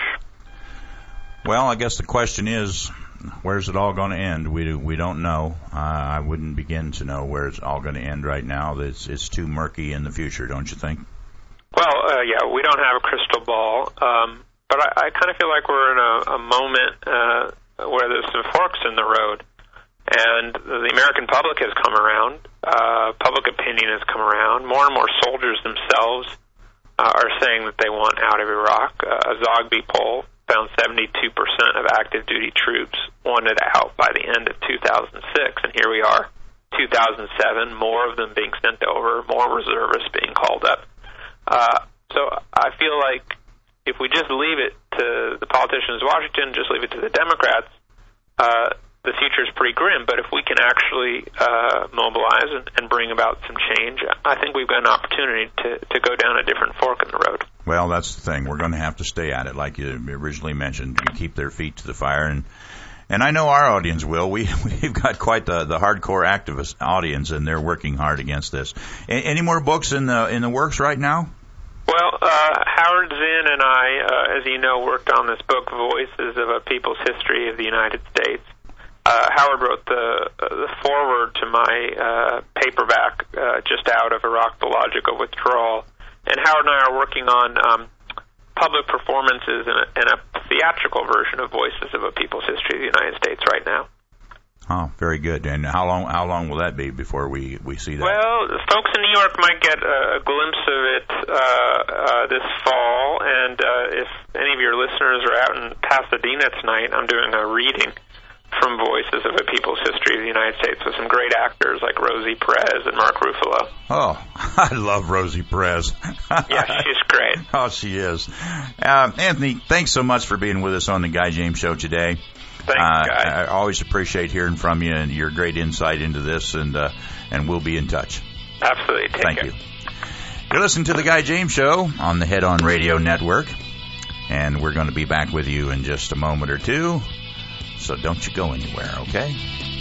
Well, I guess the question is, where's it all going to end? We we don't know. Uh, I wouldn't begin to know where it's all going to end right now. It's, it's too murky in the future, don't you think? Well, uh, yeah, we don't have a crystal ball, um, but I, I kind of feel like we're in a, a moment uh, where there's some forks in the road, and the American public has come around. Uh, public opinion has come around. More and more soldiers themselves uh, are saying that they want out of Iraq. Uh, a Zogby poll found seventy-two percent of active duty troops wanted out by the end of two thousand six, and here we are, two thousand seven, more of them being sent over, more reservists being called up. Uh, so I feel like if we just leave it to the politicians in Washington, just leave it to the Democrats, uh, the future is pretty grim. But if we can actually uh, mobilize and, and bring about some change, I think we've got an opportunity to, to go down a different fork in the road. Well, that's the thing. We're going to have to stay at it, like you originally mentioned. You keep their feet to the fire, and and I know our audience will. We we've got quite the the hardcore activist audience, and they're working hard against this. A- any more books in the in the works right now? Well, uh, Howard Zinn and I, uh, as you know, worked on this book, Voices of a People's History of the United States. Uh, Howard wrote the, uh, the foreword to my uh, paperback uh, just out of Iraq, The Logic of Withdrawal. And Howard and I are working on um, public performances and a, and a theatrical version of Voices of a People's History of the United States right now. Oh, very good. And how long how long will that be before we, we see that? Well, folks in New York might get a, a glimpse of it uh, uh, this fall. And uh, if any of your listeners are out in Pasadena tonight, I'm doing a reading from Voices of a People's History of the United States with some great actors like Rosie Perez and Mark Ruffalo. Oh, I love Rosie Perez. Yeah, she's great. Oh, she is. Uh, Anthony, thanks so much for being with us on the Guy James Show today. Thanks, uh, Guy. I always appreciate hearing from you and your great insight into this, and uh, and we'll be in touch. Absolutely. Take Thank care. you. You're listening to the Guy James Show on the Head On Radio Network, and we're going to be back with you in just a moment or two. So don't you go anywhere, okay?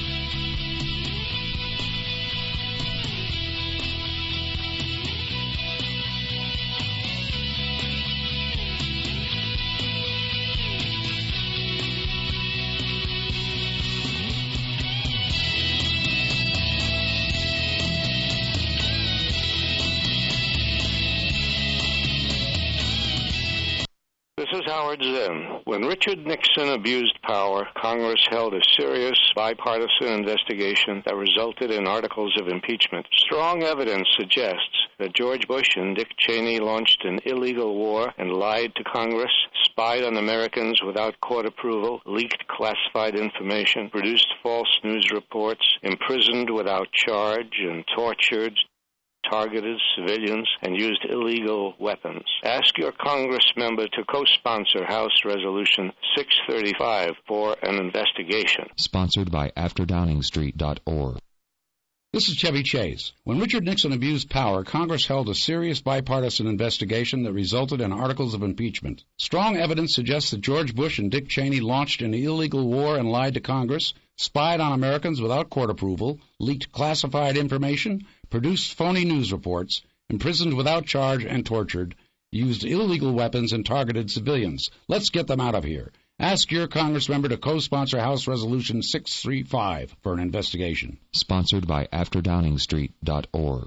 This is Howard Zinn. When Richard Nixon abused power, Congress held a serious bipartisan investigation that resulted in articles of impeachment. Strong evidence suggests that George Bush and Dick Cheney launched an illegal war and lied to Congress, spied on Americans without court approval, leaked classified information, produced false news reports, imprisoned without charge, and tortured, targeted civilians, and used illegal weapons. Ask your Congress member to co-sponsor House Resolution six thirty-five for an investigation. Sponsored by after downing street dot org. This This is Chevy Chase. When Richard Nixon abused power, Congress held a serious bipartisan investigation that resulted in articles of impeachment. Strong evidence suggests that George Bush and Dick Cheney launched an illegal war and lied to Congress, spied on Americans without court approval, leaked classified information, produced phony news reports, imprisoned without charge and tortured, used illegal weapons and targeted civilians. Let's get them out of here. Ask your Congress member to co-sponsor House Resolution six thirty-five for an investigation. Sponsored by after downing street dot org.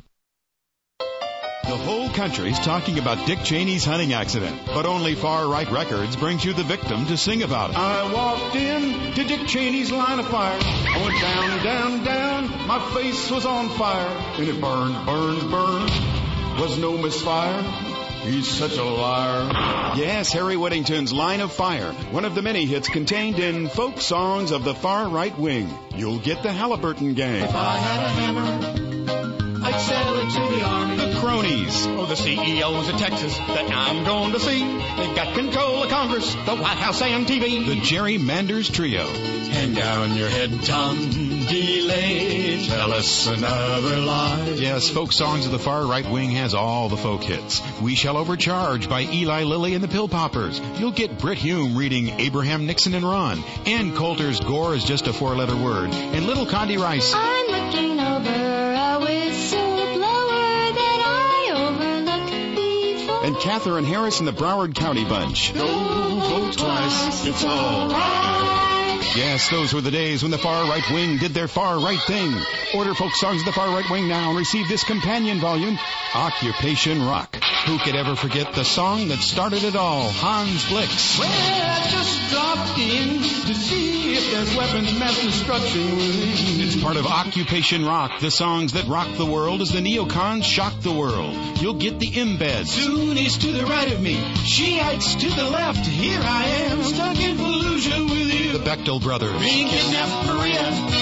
The whole country's talking about Dick Cheney's hunting accident, but only Far Right Records brings you the victim to sing about it. I walked in to Dick Cheney's line of fire. I went down, down, down. My face was on fire, and it burned, burned, burned. Was no misfire. He's such a liar. Yes, Harry Whittington's Line of Fire, one of the many hits contained in Folk Songs of the Far Right Wing. You'll get the Halliburton Gang. If I had a hammer, I'd sell it to the army. The Cronies. Oh, the C E Os of Texas that I'm going to see. They've got control of Congress, the White House, and T V. The Jerry Manders Trio. Hang down your head, Tom DeLay. Tell us another lie. Yes, Folk Songs of the Far Right Wing has all the folk hits. We Shall Overcharge by Eli Lilly and the Pill Poppers. You'll get Britt Hume reading Abraham, Nixon, and Ron. Ann Coulter's Gore is Just a Four-Letter Word. And Little Condi Rice. I'm looking over a whistleblower that I overlooked before. And Catherine Harris and the Broward County Bunch. Go vote twice, it's all right. Yes, those were the days when the Far Right Wing did their far right thing. Order Folk Songs of the Far Right Wing now and receive this companion volume, Occupation Rock. Who could ever forget the song that started it all, Hans Blix? Well, I just dropped in to see if there's weapons of mass destruction within. It's part of Occupation Rock, the songs that rock the world as the neocons shock the world. You'll get the embeds. Sunnis to the right of me, Shiites to the left. Here I am, stuck in Fallujah with you. The Bechtel brothers. Being kidnapped Maria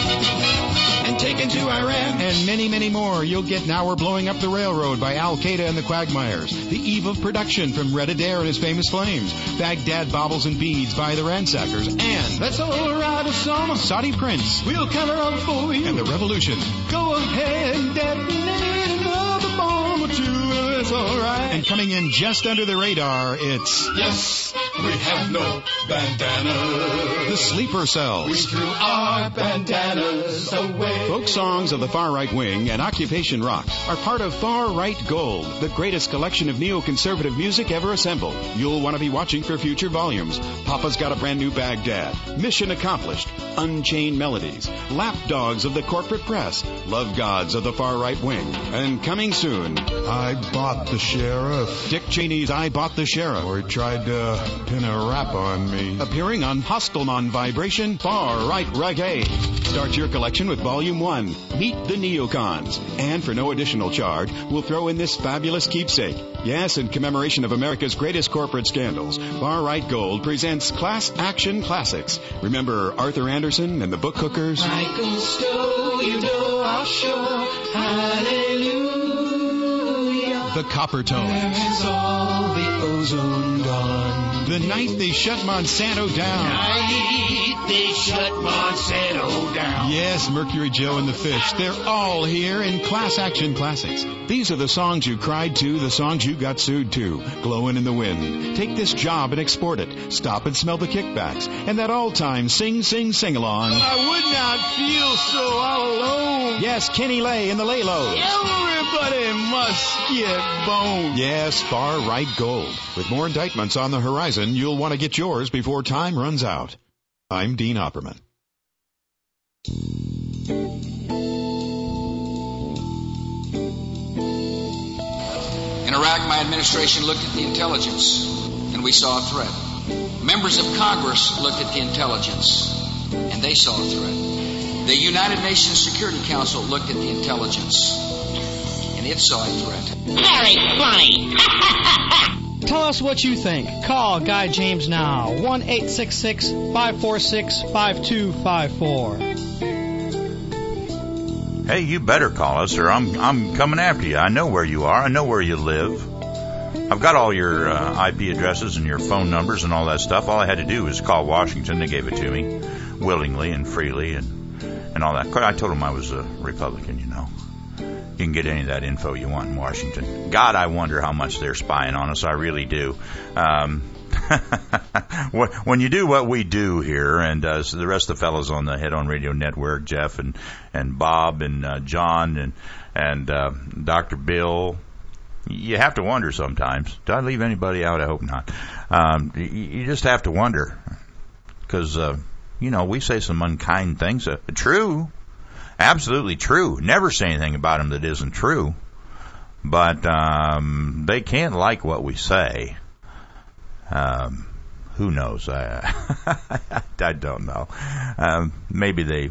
and taken to Iran. And many, many more. You'll get Now We're Blowing Up the Railroad by Al Qaeda and the Quagmires. The Eve of Production from Red Adair and his Famous Flames. Baghdad Baubles and Beads by the Ransackers. And Let's all ride a summer. Saudi Prince. We'll cover up for you. And the Revolution. Go ahead and detonate another bomb or two. It's all right. And coming in just under the radar, it's Yes, we have no bandana. The Sleeper Cells. We threw our bandanas away. Folk Songs of the Far Right Wing and Occupation Rock are part of Far Right Gold, the greatest collection of neoconservative music ever assembled. You'll want to be watching for future volumes. Papa's Got a Brand New Baghdad, Mission Accomplished, Unchained Melodies, Lapdogs of the Corporate Press, Love Gods of the Far Right Wing, and coming soon, I bought the sheriff. Dick Cheney's I Bought the Sheriff. Or he tried to pin a rap on me. Appearing on Hostelman Vibration, Far Right Reggae. Start your collection with Volume one, Meet the Neocons. And for no additional charge, we'll throw in this fabulous keepsake. Yes, in commemoration of America's greatest corporate scandals, Far Right Gold presents Class Action Classics. Remember Arthur Anderson and the Book Hookers? Michael Stowe, you know I'll show hallelujah. The Coppertones. Where is all the ozone gone? The Night They Shut Monsanto Down. Night they shut Monsanto down. Yes, Mercury Joe and the Fish. They're all here in Class Action Classics. These are the songs you cried to, the songs you got sued to. Glowing in the Wind. Take this job and export it. Stop and smell the kickbacks. And that all-time sing, sing, sing-along. I would not feel so all alone. Yes, Kenny Lay and the Laylos. Everybody must get boned. Yes, Far Right Gold. With more indictments on the horizon, you'll want to get yours before time runs out. I'm Dean Opperman. In Iraq, my administration looked at the intelligence, and we saw a threat. Members of Congress looked at the intelligence, and they saw a threat. The United Nations Security Council looked at the intelligence, and it saw a threat. Very funny. Tell us what you think. Call Guy James now. one eight six six, five four six, five two five four. Hey, you better call us or I'm I'm coming after you. I know where you are. I know where you live. I've got all your uh, I P addresses and your phone numbers and all that stuff. All I had to do was call Washington. They gave it to me willingly and freely. And, and and all that. I told them I was a Republican, you know. You can get any of that info you want in Washington. God, I wonder how much they're spying on us. I really do. Um, when you do what we do here, and uh, so the rest of the fellows on the Head On Radio Network, Jeff and, and Bob and uh, John and, and uh, Doctor Bill, you have to wonder sometimes. Did I leave anybody out? I hope not. Um, you, you just have to wonder. Because, uh, you know, we say some unkind things. Uh, true. Absolutely true. Never say anything about them that isn't true. But um, they can't like what we say. Um, who knows? I, I don't know. Um, maybe they...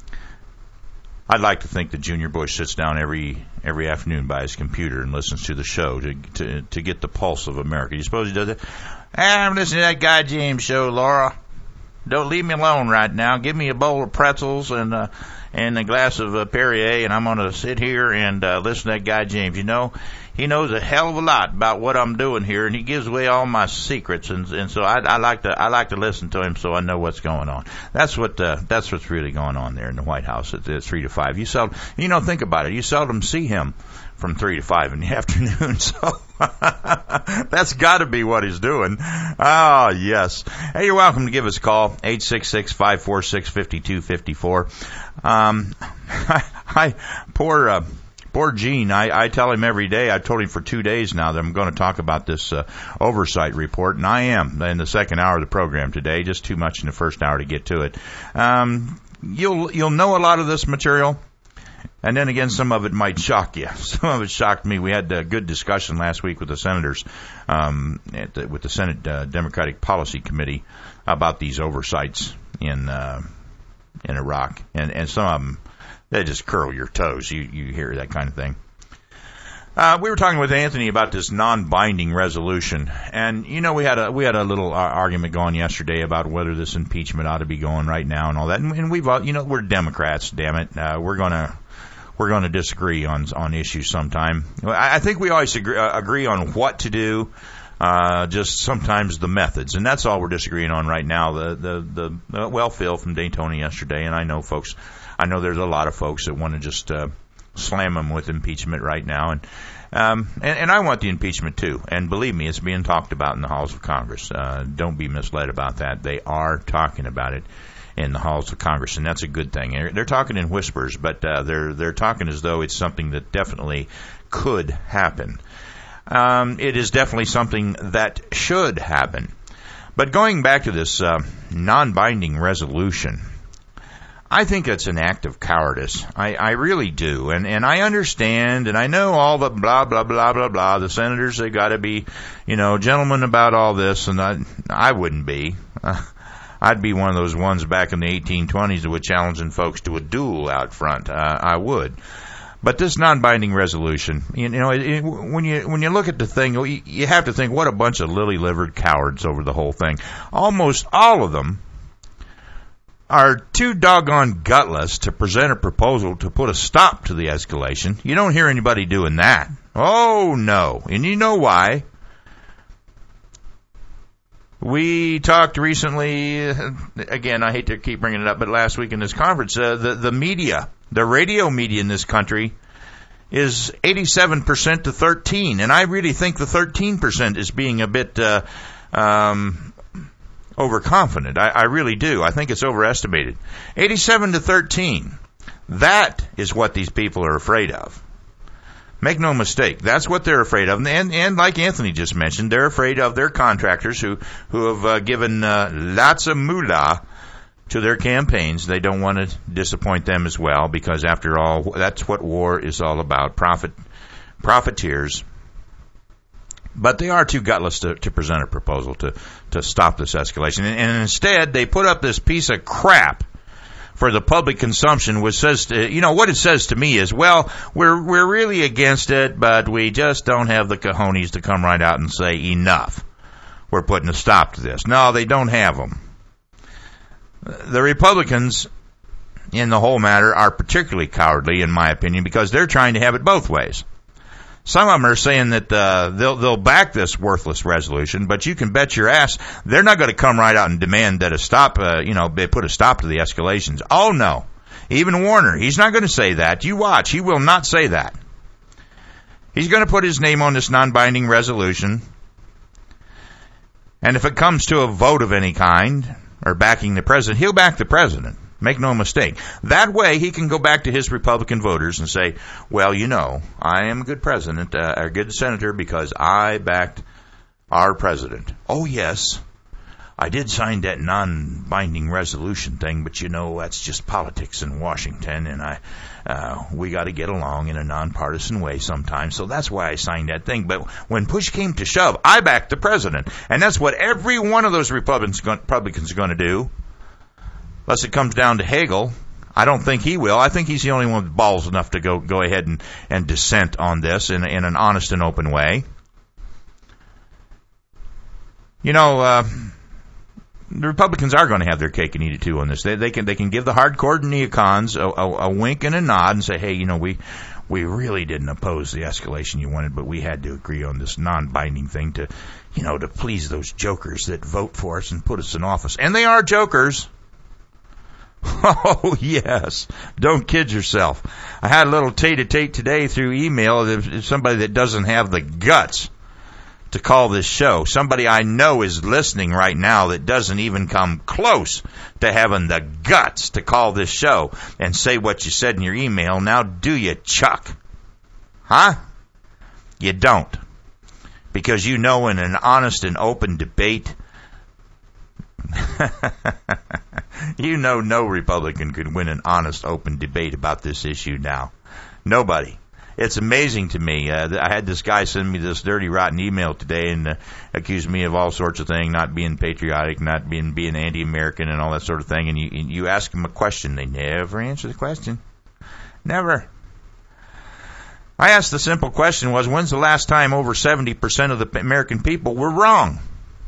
I'd like to think that Junior Bush sits down every every afternoon by his computer and listens to the show to to, to get the pulse of America. You suppose he does it? I'm listening to that Guy James show, Laura. Don't leave me alone right now. Give me a bowl of pretzels and uh, and a glass of uh, Perrier, and I'm going to sit here and uh, listen to that Guy James. You know, he knows a hell of a lot about what I'm doing here, and he gives away all my secrets, and and so I, I like to I like to listen to him so I know what's going on. That's what uh, that's what's really going on there in the White House at, at three to five. You seldom, you know, think about it. You seldom see him from three to five in the afternoon, so that's got to be what he's doing. Oh, yes. Hey, you're welcome to give us a call, eight six six, five four six, five two five four. Um, I, I, poor, uh, poor Gene, I, I tell him every day, I've told him for two days now that I'm going to talk about this uh, oversight report, and I am in the second hour of the program today, just too much in the first hour to get to it. Um, you'll, you'll know a lot of this material. And then again, some of it might shock you. Some of it shocked me. We had a good discussion last week with the senators, um, at the, with the Senate uh, Democratic Policy Committee about these oversights in uh, in Iraq, and and some of them they just curl your toes. You you hear that kind of thing. Uh, we were talking with Anthony about this non-binding resolution, and you know we had a we had a little uh, argument going yesterday about whether this impeachment ought to be going right now and all that. And, and we've uh, you know we're Democrats, damn it, uh, we're gonna. We're going to disagree on on issues sometime. I think we always agree, uh, agree on what to do, uh, just sometimes the methods, and that's all we're disagreeing on right now. The the the uh, well, Phil from Daytona yesterday, and I know folks, I know there's a lot of folks that want to just uh, slam them with impeachment right now, and um, and, and I want the impeachment too. And believe me, it's being talked about in the halls of Congress. Uh, don't be misled about that. They are talking about it in the halls of Congress, and that's a good thing. They're, they're talking in whispers, but uh, they're they're talking as though it's something that definitely could happen. Um, it is definitely something that should happen. But going back to this uh, non-binding resolution, I think it's an act of cowardice. I, I really do, and and I understand, and I know all the blah blah blah blah blah. The senators, they got to be, you know, gentlemen about all this, and I I wouldn't be. Uh, I'd be one of those ones back in the eighteen twenties that were challenging folks to a duel out front. Uh, I would. But this non-binding resolution, you know, it, it, when you when you look at the thing, you, you have to think, what a bunch of lily-livered cowards over the whole thing. Almost all of them are too doggone gutless to present a proposal to put a stop to the escalation. You don't hear anybody doing that. Oh, no. And you know why? We talked recently, again, I hate to keep bringing it up, but last week in this conference, uh, the, the media, the radio media in this country is eighty-seven percent to thirteen, and I really think the thirteen percent is being a bit uh, um, overconfident. I, I really do. I think it's overestimated. eighty-seven to thirteen. That is what these people are afraid of. Make no mistake, that's what they're afraid of. And, and like Anthony just mentioned, they're afraid of their contractors who, who have uh, given uh, lots of moolah to their campaigns. They don't want to disappoint them as well, because after all, that's what war is all about, profit, profiteers. But they are too gutless to, to present a proposal to, to stop this escalation. And, and instead, they put up this piece of crap for the public consumption, which says, to, you know, what it says to me is, well, we're we're really against it, but we just don't have the cojones to come right out and say, enough. We're putting a stop to this. No, they don't have them. The Republicans, in the whole matter, are particularly cowardly, in my opinion, because they're trying to have it both ways. Some of them are saying that uh, they'll they'll back this worthless resolution, but you can bet your ass they're not going to come right out and demand that a stop, uh, you know, they put a stop to the escalations. Oh no, Even Warner, he's not going to say that. You watch, he will not say that. He's going to put his name on this non-binding resolution. And if it comes to a vote of any kind, or backing the president, he'll back the president. Make no mistake. That way, he can go back to his Republican voters and say, well, you know, I am a good president, uh, a good senator, because I backed our president. Oh, yes, I did sign that non-binding resolution thing, but, you know, that's just politics in Washington, and I uh, we got to get along in a nonpartisan way sometimes, so that's why I signed that thing. But when push came to shove, I backed the president, and that's what every one of those Republicans, Republicans are going to do. Unless it comes down to Hagel. I don't think he will. I think he's the only one with balls enough to go go ahead and, and dissent on this in, in an honest and open way. You know, uh, the Republicans are going to have their cake and eat it too on this. They, they can they can give the hardcore neocons a, a, a wink and a nod and say, hey, you know, we we really didn't oppose the escalation you wanted, but we had to agree on this non-binding thing to, you know, to please those jokers that vote for us and put us in office. And they are jokers. Oh, yes. Don't kid yourself. I had a little tete-a-tete today through email of somebody that doesn't have the guts to call this show. Somebody I know is listening right now that doesn't even come close to having the guts to call this show and say what you said in your email. Now, do you, Chuck? Huh? You don't. Because you know in an honest and open debate, you know no Republican could win an honest, open debate about this issue now. Nobody. It's amazing to me. Uh, I had this guy send me this dirty, rotten email today and uh, accuse me of all sorts of things, not being patriotic, not being being anti-American and all that sort of thing. And you, you ask them a question, they never answer the question. Never. I asked the simple question was, when's the last time over seventy percent of the American people were wrong?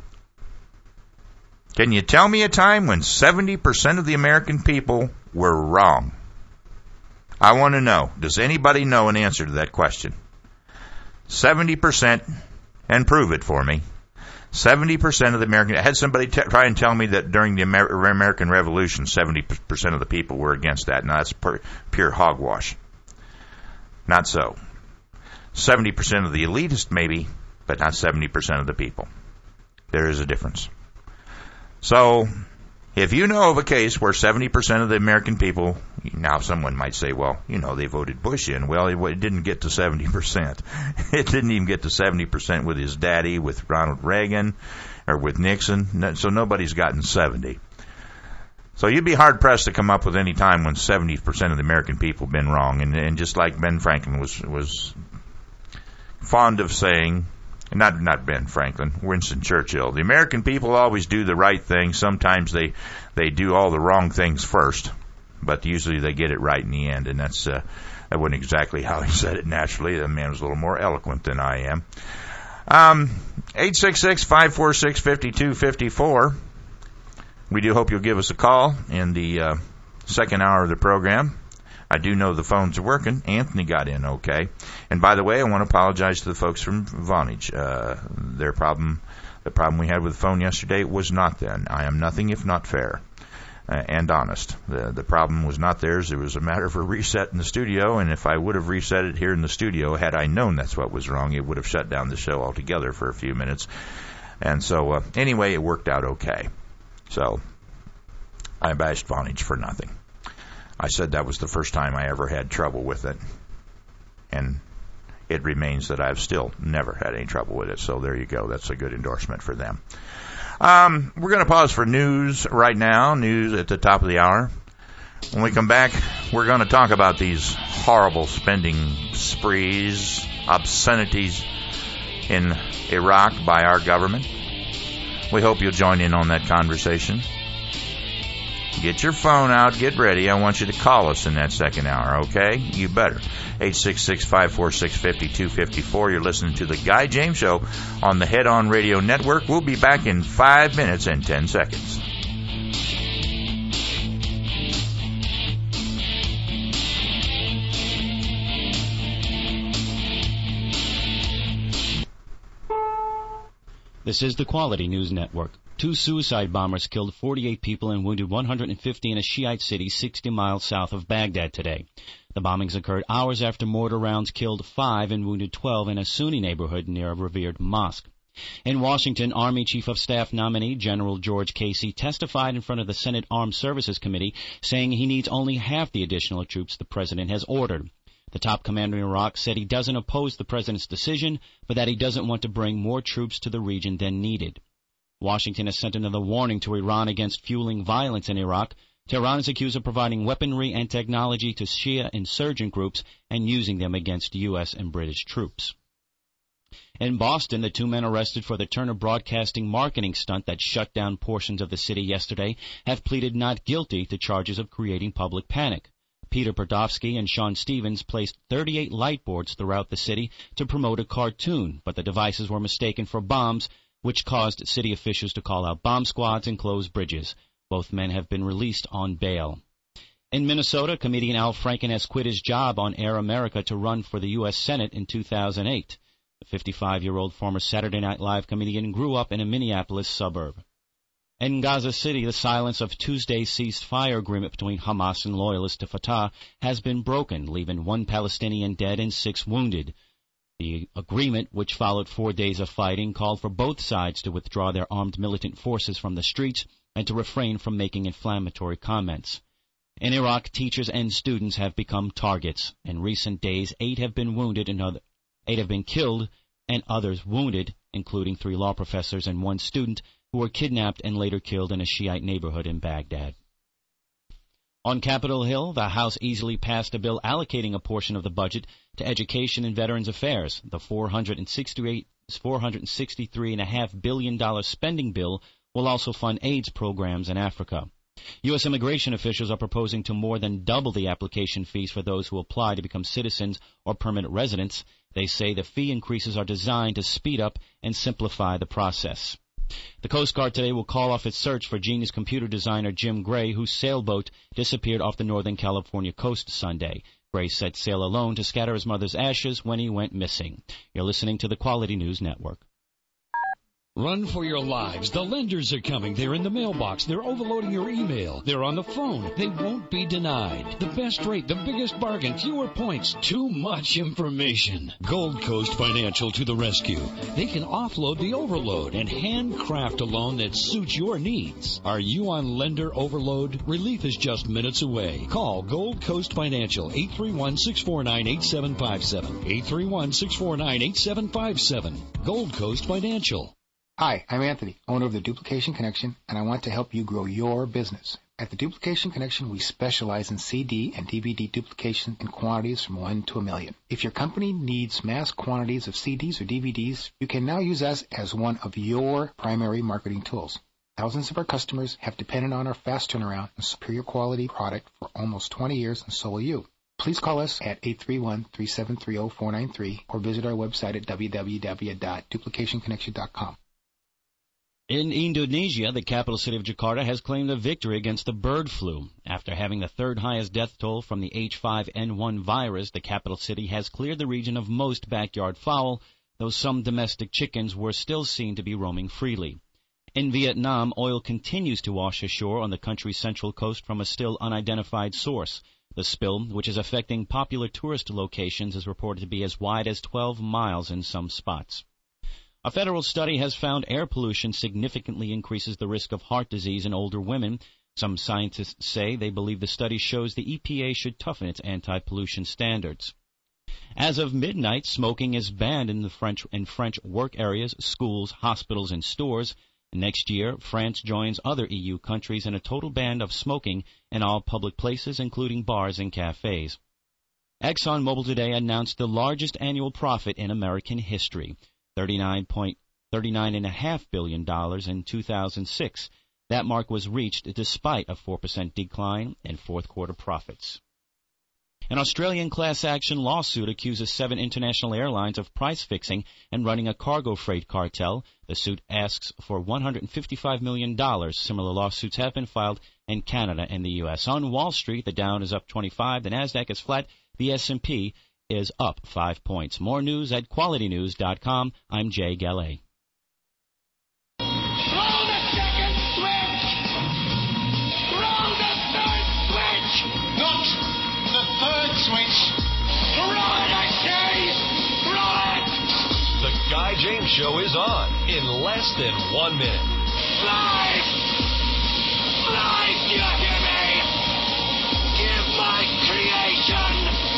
Can you tell me a time when seventy percent of the American people were wrong? I want to know. Does anybody know an answer to that question? seventy percent, and prove it for me. seventy percent of the American... I had somebody t- try and tell me that during the Amer- American Revolution, seventy percent of the people were against that. Now, that's per- pure hogwash. Not so. seventy percent of the elitists, maybe, but not seventy percent of the people. There is a difference. So, if you know of a case where seventy percent of the American people, now someone might say, well, you know, they voted Bush in. Well, it, it didn't get to seventy percent. It didn't even get to seventy percent with his daddy, with Ronald Reagan, or with Nixon. So nobody's gotten seventy. So you'd be hard-pressed to come up with any time when seventy percent of the American people have been wrong. And, and just like Ben Franklin was was fond of saying... Not not Ben Franklin, Winston Churchill. The American people always do the right thing. Sometimes they, they do all the wrong things first, but usually they get it right in the end. And that's uh, that wasn't exactly how he said it naturally. The man was a little more eloquent than I am. Um, eight six six, five four six, five two five four. We do hope you'll give us a call in the uh, second hour of the program. I do know the phones are working. Anthony got in okay. And by the way, I want to apologize to the folks from Vonage. Uh, their problem, the problem we had with the phone yesterday was not them. I am nothing if not fair uh, and honest. The the problem was not theirs. It was a matter of a reset in the studio, and if I would have reset it here in the studio, had I known that's what was wrong, it would have shut down the show altogether for a few minutes. And so, uh, anyway, it worked out okay. So, I bashed Vonage for nothing. I said that was the first time I ever had trouble with it, and it remains that I've still never had any trouble with it. So there you go. That's a good endorsement for them. Um, we're going to pause for news right now, news at the top of the hour. When we come back, we're going to talk about these horrible spending sprees, obscenities in Iraq by our government. We hope you'll join in on that conversation. Get your phone out. Get ready. I want you to call us in that second hour, okay? You better. eight six six, five four six, five two five four. You're listening to The Guy James Show on the Head On Radio Network. We'll be back in five minutes and ten seconds. This is the Quality News Network. Two suicide bombers killed forty-eight people and wounded one hundred fifty in a Shiite city sixty miles south of Baghdad today. The bombings occurred hours after mortar rounds killed five and wounded twelve in a Sunni neighborhood near a revered mosque. In Washington, Army Chief of Staff nominee General George Casey testified in front of the Senate Armed Services Committee, saying he needs only half the additional troops the president has ordered. The top commander in Iraq said he doesn't oppose the president's decision, but that he doesn't want to bring more troops to the region than needed. Washington has sent another warning to Iran against fueling violence in Iraq. Tehran is accused of providing weaponry and technology to Shia insurgent groups and using them against U S and British troops. In Boston, the two men arrested for the Turner Broadcasting marketing stunt that shut down portions of the city yesterday have pleaded not guilty to charges of creating public panic. Peter Berdovsky and Sean Stevens placed thirty-eight light boards throughout the city to promote a cartoon, but the devices were mistaken for bombs, which caused city officials to call out bomb squads and close bridges. Both men have been released on bail. In Minnesota, comedian Al Franken has quit his job on Air America to run for the U S Senate in two thousand eight. The fifty-five-year-old former Saturday Night Live comedian grew up in a Minneapolis suburb. In Gaza City, the silence of Tuesday's ceasefire agreement between Hamas and loyalists to Fatah has been broken, leaving one Palestinian dead and six wounded. The agreement, which followed four days of fighting, called for both sides to withdraw their armed militant forces from the streets and to refrain from making inflammatory comments. In Iraq, teachers and students have become targets. In recent days, eight have been wounded and other, eight have been killed and others wounded, including three law professors and one student who were kidnapped and later killed in a Shiite neighborhood in Baghdad. On Capitol Hill, the House easily passed a bill allocating a portion of the budget to education and Veterans Affairs. The four hundred sixty-three point five billion dollars spending bill will also fund AIDS programs in Africa. U S immigration officials are proposing to more than double the application fees for those who apply to become citizens or permanent residents. They say the fee increases are designed to speed up and simplify the process. The Coast Guard today will call off its search for genius computer designer Jim Gray, whose sailboat disappeared off the Northern California coast Sunday. Gray set sail alone to scatter his mother's ashes when he went missing. You're listening to the Quality News Network. Run for your lives. The lenders are coming. They're in the mailbox. They're overloading your email. They're on the phone. They won't be denied. The best rate, the biggest bargain, fewer points, too much information. Gold Coast Financial to the rescue. They can offload the overload and handcraft a loan that suits your needs. Are you on lender overload? Relief is just minutes away. Call Gold Coast Financial, eight three one, six four nine, eight seven five seven. eight three one, six four nine, eight seven five seven. Gold Coast Financial. Hi, I'm Anthony, owner of the Duplication Connection, and I want to help you grow your business. At the Duplication Connection, we specialize in C D and D V D duplication in quantities from one to a million. If your company needs mass quantities of C Ds or D V Ds, you can now use us as one of your primary marketing tools. Thousands of our customers have depended on our fast turnaround and superior quality product for almost twenty years, and so will you. Please call us at eight three one, three seven three, zero four nine three or visit our website at w w w dot duplication connection dot com. In Indonesia, the capital city of Jakarta has claimed a victory against the bird flu. After having the third highest death toll from the H five N one virus, the capital city has cleared the region of most backyard fowl, though some domestic chickens were still seen to be roaming freely. In Vietnam, oil continues to wash ashore on the country's central coast from a still unidentified source. The spill, which is affecting popular tourist locations, is reported to be as wide as twelve miles in some spots. A federal study has found air pollution significantly increases the risk of heart disease in older women. Some scientists say they believe the study shows the E P A should toughen its anti-pollution standards. As of midnight, smoking is banned in the French in French work areas, schools, hospitals, and stores. Next year, France joins other E U countries in a total ban of smoking in all public places, including bars and cafes. ExxonMobil today announced the largest annual profit in American history, thirty-nine point three nine point five billion dollars in two thousand six. That mark was reached despite a four percent decline in fourth quarter profits. An Australian class action lawsuit accuses seven international airlines of price fixing and running a cargo freight cartel. The suit asks for one hundred fifty-five million dollars. Similar lawsuits have been filed in Canada and the U S. On Wall Street, the Dow is up twenty-five, the Nasdaq is flat, the S and P is up five points. More news at quality news dot com. I'm Jay Galley. Roll the show is on in less than one minute. Life! Life, you hear me? Give my creation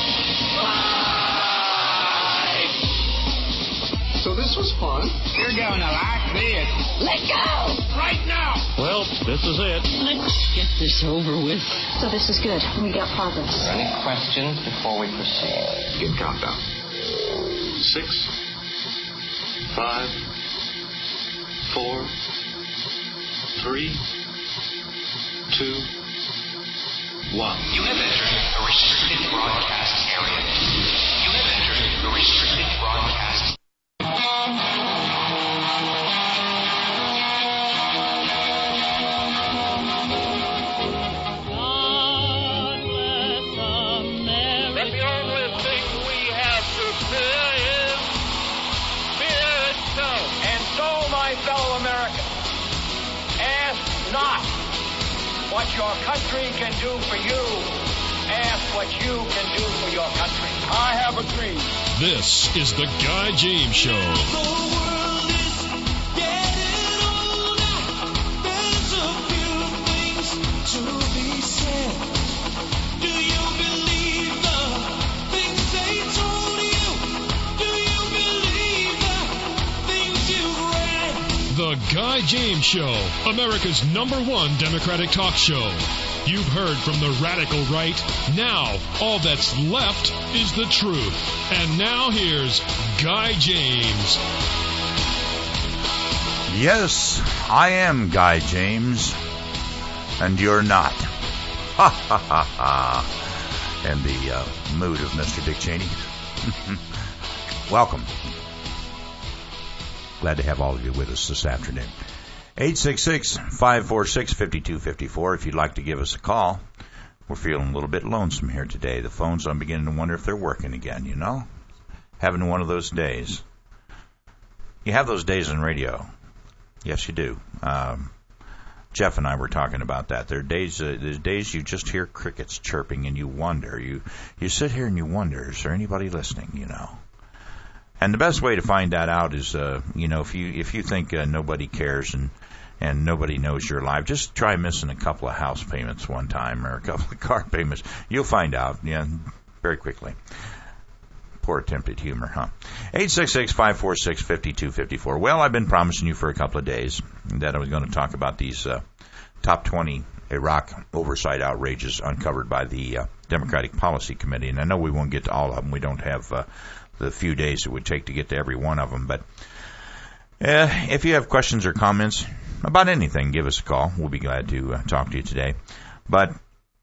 life! So this was fun. You're going to like this. Let go! Right now! Well, this is it. Let's get this over with. So this is good. We got progress. Are there any questions before we proceed? Begin countdown. Six, five, four, three, two, one. You have entered a restricted broadcast area. You have entered a restricted broadcast. What your country can do for you, ask what you can do for your country. I have a dream. This is the Guy James Show. The world is getting older. There's a few things to be said. Do you believe the things they told you? Do you believe the things you read? The Guy James Show, America's number one Democratic talk show. You've heard from the radical right. Now, all that's left is the truth. And now here's Guy James. Yes, I am Guy James, and you're not. Ha ha ha ha. And the uh, mood of Mister Dick Cheney. Welcome. Glad to have all of you with us this afternoon. eight six six, five four six, five two five four if you'd like to give us a call. We're feeling a little bit lonesome here today. The phones, I'm beginning to wonder if they're working again, you know? Having one of those days. You have those days in radio. Yes, you do. Um, Jeff and I were talking about that. There are days, uh, there's days you just hear crickets chirping and you wonder. You, you sit here and you wonder, is there anybody listening, you know? And the best way to find that out is, uh, you know, if you if you think uh, nobody cares and and nobody knows you're alive, just try missing a couple of house payments one time or a couple of car payments. You'll find out, yeah, very quickly. Poor attempt at humor, huh? eight six six, five four six, five two five four. Well, I've been promising you for a couple of days that I was going to talk about these uh, top twenty Iraq oversight outrages uncovered by the uh, Democratic Policy Committee. And I know we won't get to all of them. We don't have uh, the few days it would take to get to every one of them. But uh, if you have questions or comments about anything, give us a call. We'll be glad to uh, talk to you today. But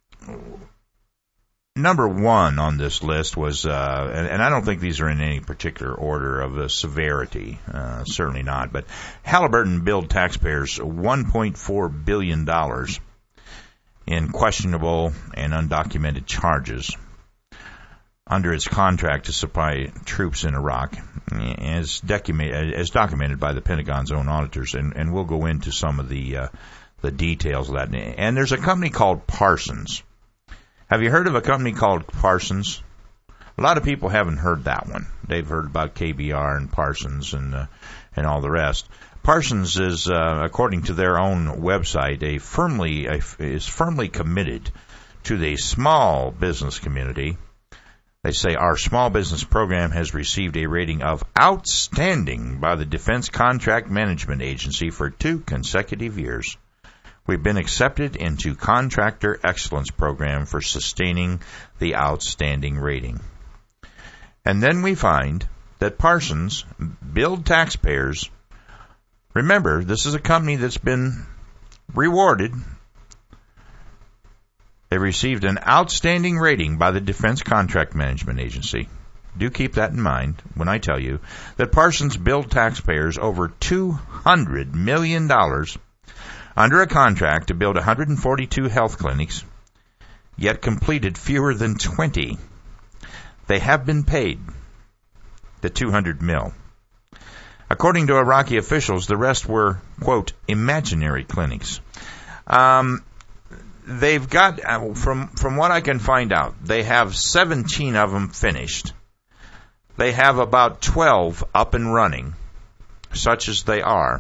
number one on this list was, uh, and, and I don't think these are in any particular order of uh, severity, uh, certainly not, but Halliburton billed taxpayers one point four billion dollars in questionable and undocumented charges under its contract to supply troops in Iraq, as, document, as documented by the Pentagon's own auditors, and, and we'll go into some of the uh, the details of that. And there's a company called Parsons. Have you heard of a company called Parsons? A lot of people haven't heard that one. They've heard about K B R and Parsons and uh, and all the rest. Parsons is, uh, according to their own website, a firmly a, is firmly committed to the small business community. They say our small business program has received a rating of outstanding by the Defense Contract Management Agency for two consecutive years. We've been accepted into Contractor Excellence Program for sustaining the outstanding rating. And then we find that Parsons billed taxpayers. Remember, this is a company that's been rewarded. They received an outstanding rating by the Defense Contract Management Agency. Do keep that in mind when I tell you that Parsons billed taxpayers over two hundred million dollars under a contract to build one hundred forty-two health clinics, yet completed fewer than twenty. They have been paid the two hundred mil. According to Iraqi officials, the rest were, quote, imaginary clinics. Um, they've got, uh, from from what I can find out, they have seventeen of them finished. They have about twelve up and running. such as they are.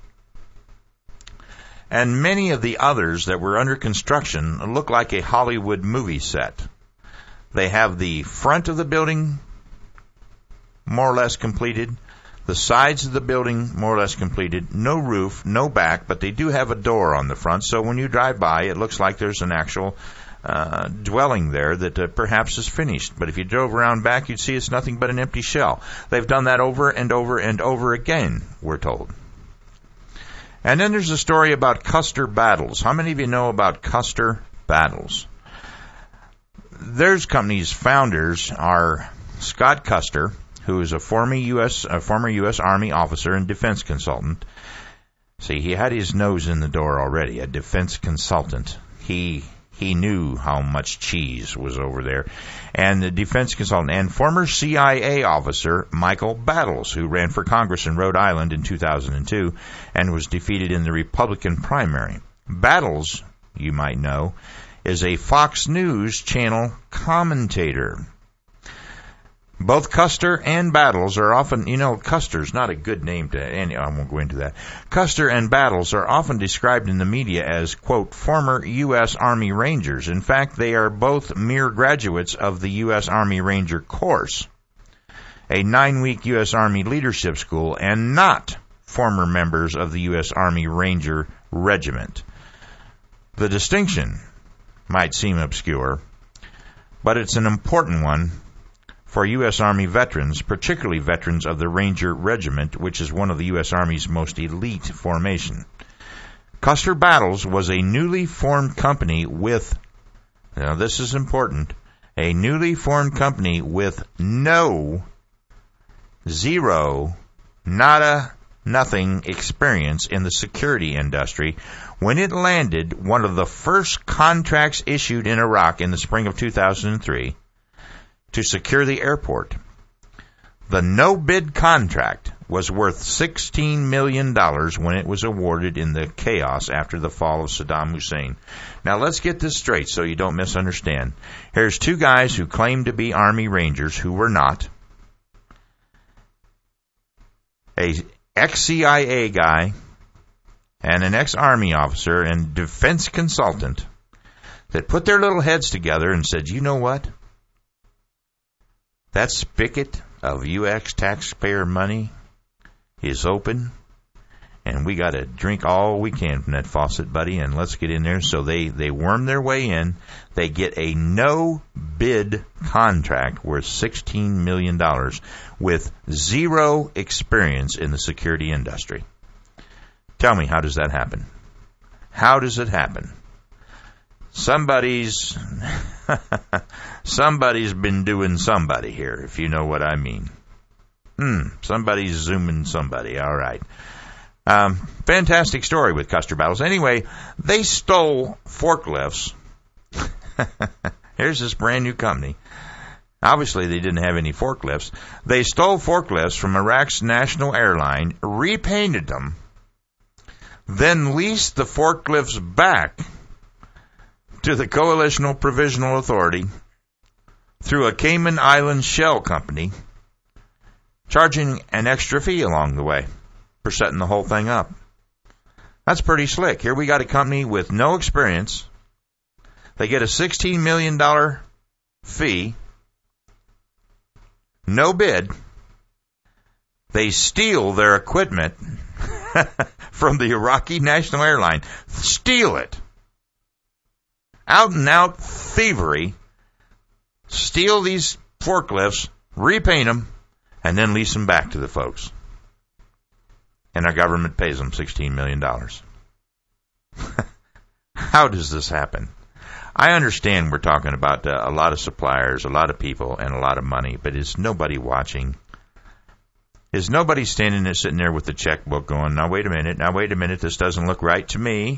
And many of the others that were under construction look like a Hollywood movie set. They have the front of the building more or less completed, the sides of the building more or less completed, no roof, no back, but they do have a door on the front, so when you drive by, it looks like there's an actual uh, dwelling there that uh, perhaps is finished. But if you drove around back, you'd see it's nothing but an empty shell. They've done that over and over and over again, we're told. And then there's a story about Custer Battles. How many of you know about Custer Battles? Their company's founders are Scott Custer, who is a former U S a former U S Army officer and defense consultant. See, he had his nose in the door already, a defense consultant. He he knew how much cheese was over there. And the defense consultant and former C I A officer Michael Battles, who ran for Congress in Rhode Island in two thousand two and was defeated in the Republican primary. Battles, you might know, is a Fox News channel commentator. Both Custer and Battles are often, you know, Custer's not a good name to any, I won't go into that. Custer and Battles are often described in the media as, quote, former U S Army Rangers. In fact, they are both mere graduates of the U S Army Ranger course, a nine-week U S Army leadership school, and not former members of the U S Army Ranger Regiment. The distinction might seem obscure, but it's an important one for U S Army veterans, particularly veterans of the Ranger Regiment, which is one of the U S Army's most elite formation. Custer Battles was a newly formed company with, now this is important, a newly formed company with no, zero, nada, nothing experience in the security industry when it landed one of the first contracts issued in Iraq in the spring of two thousand three to secure the airport. The no-bid contract was worth sixteen million dollars when it was awarded in the chaos after the fall of Saddam Hussein. Now let's get this straight so you don't misunderstand. Here's two guys who claim to be Army Rangers who were not. A ex-C I A guy and an ex-Army officer and defense consultant that put their little heads together and said, you know what? That spigot of U S taxpayer money is open, and we got to drink all we can from that faucet, buddy, and let's get in there. So they, they worm their way in. They get a no-bid contract worth sixteen million dollars with zero experience in the security industry. Tell me, how does that happen? How does it happen? Somebody's somebody's been doing somebody here, if you know what I mean. Hmm, somebody's zooming somebody. All right. Um, fantastic story with Custer Battles. Anyway, they stole forklifts. Here's this brand new company. Obviously, they didn't have any forklifts. They stole forklifts from Iraq's national airline, repainted them, then leased the forklifts back to the Coalitional Provisional Authority through a Cayman Island shell company, charging an extra fee along the way for setting the whole thing up. That's pretty slick. Here we got a company with no experience. They get a sixteen million dollars fee, no bid. They steal their equipment from the Iraqi National Airline. Steal it. Out and out thievery. Steal these forklifts, repaint them, and then lease them back to the folks. And our government pays them sixteen million dollars. How does this happen? I understand we're talking about uh, a lot of suppliers, a lot of people, and a lot of money, but is nobody watching? Is nobody standing there, sitting there with the checkbook going, now wait a minute, now wait a minute, this doesn't look right to me?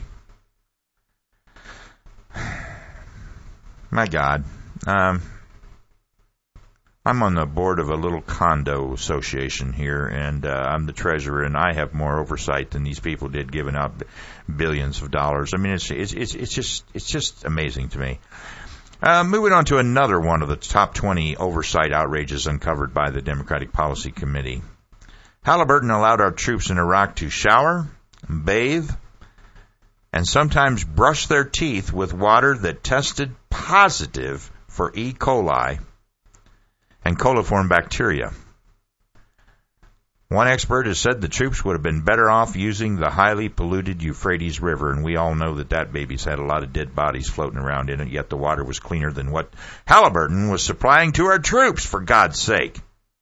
My God. Um, I'm on the board of a little condo association here, and uh, I'm the treasurer, and I have more oversight than these people did, giving out billions of dollars. I mean, it's it's it's, it's just it's just amazing to me. Uh, moving on to another one of the top twenty oversight outrages uncovered by the Democratic Policy Committee. Halliburton allowed our troops in Iraq to shower, bathe, and sometimes brush their teeth with water that tested positive for E. coli and coliform bacteria. One expert has said the troops would have been better off using the highly polluted Euphrates River, and we all know that that baby's had a lot of dead bodies floating around in it, yet the water was cleaner than what Halliburton was supplying to our troops, for God's sake.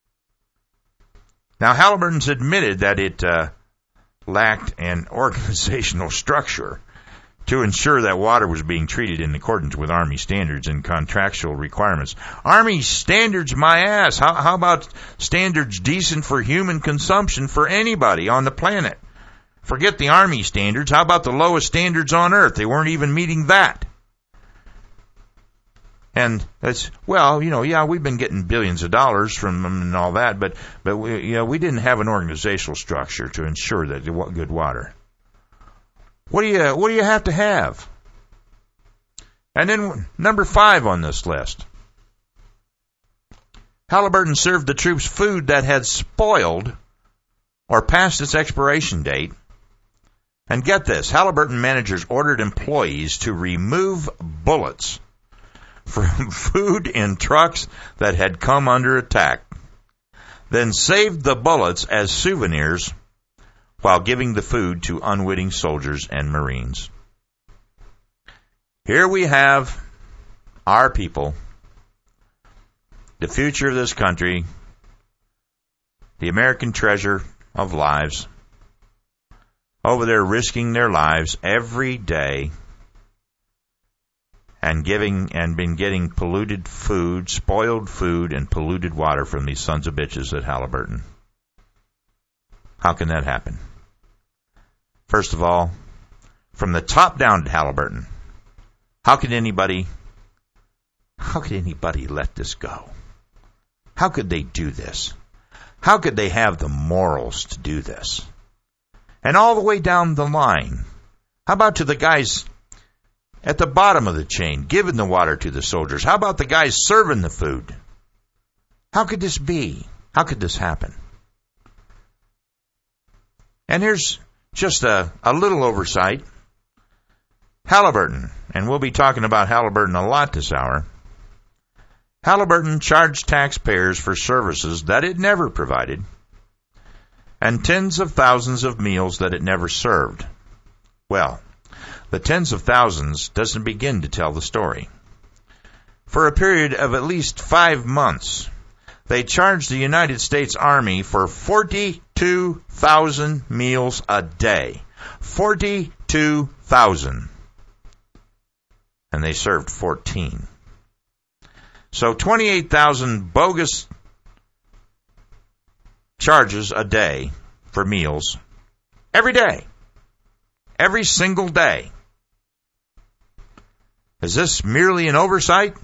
Now, Halliburton's admitted that it uh, lacked an organizational structure to ensure that water was being treated in accordance with Army standards and contractual requirements. Army standards, my ass. How, how about standards decent for human consumption for anybody on the planet? Forget the Army standards. How about the lowest standards on Earth? They weren't even meeting that. And that's, well, you know, yeah, we've been getting billions of dollars from them and all that, but, but we, you know, we didn't have an organizational structure to ensure that there was good water. What do you, what do you have to have? And then number five on this list. Halliburton served the troops food that had spoiled or passed its expiration date. And get this, Halliburton managers ordered employees to remove bullets from food in trucks that had come under attack, then saved the bullets as souvenirs while giving the food to unwitting soldiers and Marines. Here we have our people, the future of this country, the American treasure of lives, over there risking their lives every day and giving and been getting polluted food, spoiled food, and polluted water from these sons of bitches at Halliburton. How can that happen? First of all, from the top down at Halliburton, how could anybody, how could anybody let this go? How could they do this? How could they have the morals to do this? And all the way down the line, how about to the guys at the bottom of the chain, giving the water to the soldiers? How about the guys serving the food? How could this be? How could this happen? And here's just a, a little oversight. Halliburton, and we'll be talking about Halliburton a lot this hour. Halliburton charged taxpayers for services that it never provided, and tens of thousands of meals that it never served. Well, the tens of thousands doesn't begin to tell the story. For a period of at least five months, they charged the United States Army for forty-two thousand meals a day. forty-two thousand. And they served fourteen. So twenty-eight thousand bogus charges a day for meals. Every day. Every single day. Is this merely an oversight?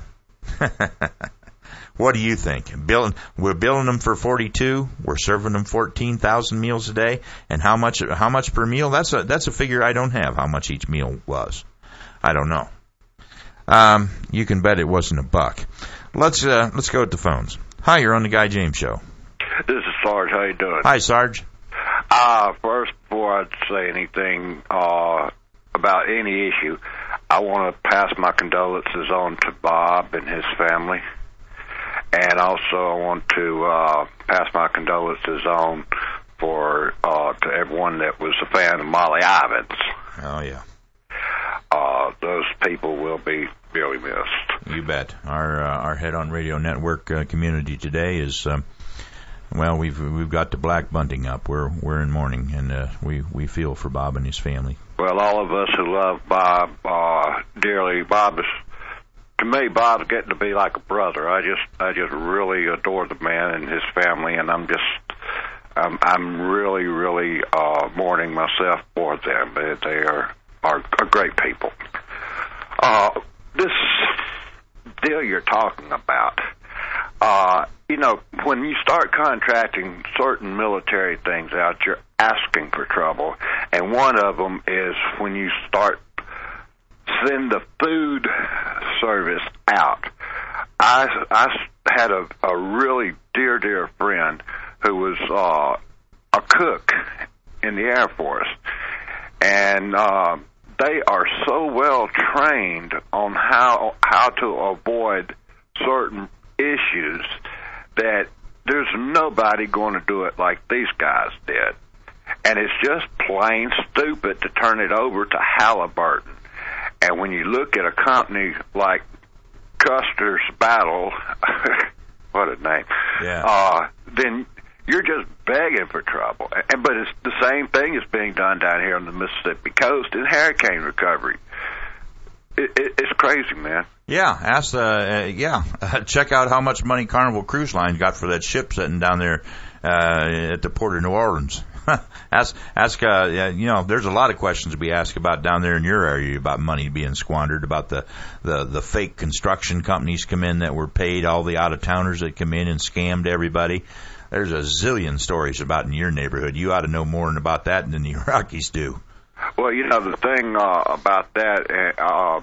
What do you think? Bill, we're billing them for forty-two. We're serving them fourteen thousand meals a day. And how much? How much per meal? That's a that's a figure I don't have. How much each meal was? I don't know. Um, you can bet it wasn't a buck. Let's uh, let's go with the phones. Hi, you're on the Guy James Show. This is Sarge. How you doing? Hi, Sarge. Uh, first, before I'd say anything uh, about any issue, I want to pass my condolences on to Bob and his family. And also I want to uh, pass my condolences on for uh, to everyone that was a fan of Molly Ivins. Oh, yeah. Uh, those people will be really missed. You bet. Our uh, our Head on Radio Network uh, community today is, um, well, we've we've got the black bunting up. We're we're in mourning, and uh, we we feel for Bob and his family. Well, all of us who love Bob uh, dearly, Bob is. To me, Bob's getting to be like a brother. I just, I just really adore the man and his family, and I'm just, I'm, I'm really, really uh, mourning myself for them. They, they are, are, are great people. Uh, this deal you're talking about, uh, you know, when you start contracting certain military things out, you're asking for trouble, and one of them is when you start send the food service out. I, I had a, a really dear, dear friend who was uh, a cook in the Air Force, and uh, they are so well trained on how how to avoid certain issues that there's nobody going to do it like these guys did. And it's just plain stupid to turn it over to Halliburton. And when you look at a company like Custer's Battle, what a name, yeah. uh, then you're just begging for trouble. And but it's the same thing is being done down here on the Mississippi coast in hurricane recovery. It, it, it's crazy, man. Yeah, ask the uh, yeah. Check out how much money Carnival Cruise Line got for that ship sitting down there uh, at the port of New Orleans. ask, ask. Uh, you know, there's a lot of questions to be asked about down there in your area about money being squandered, about the the the fake construction companies come in that were paid, all the out of towners that come in and scammed everybody. There's a zillion stories about in your neighborhood. You ought to know more about that than the Iraqis do. Well, you know, the thing uh, about that, uh,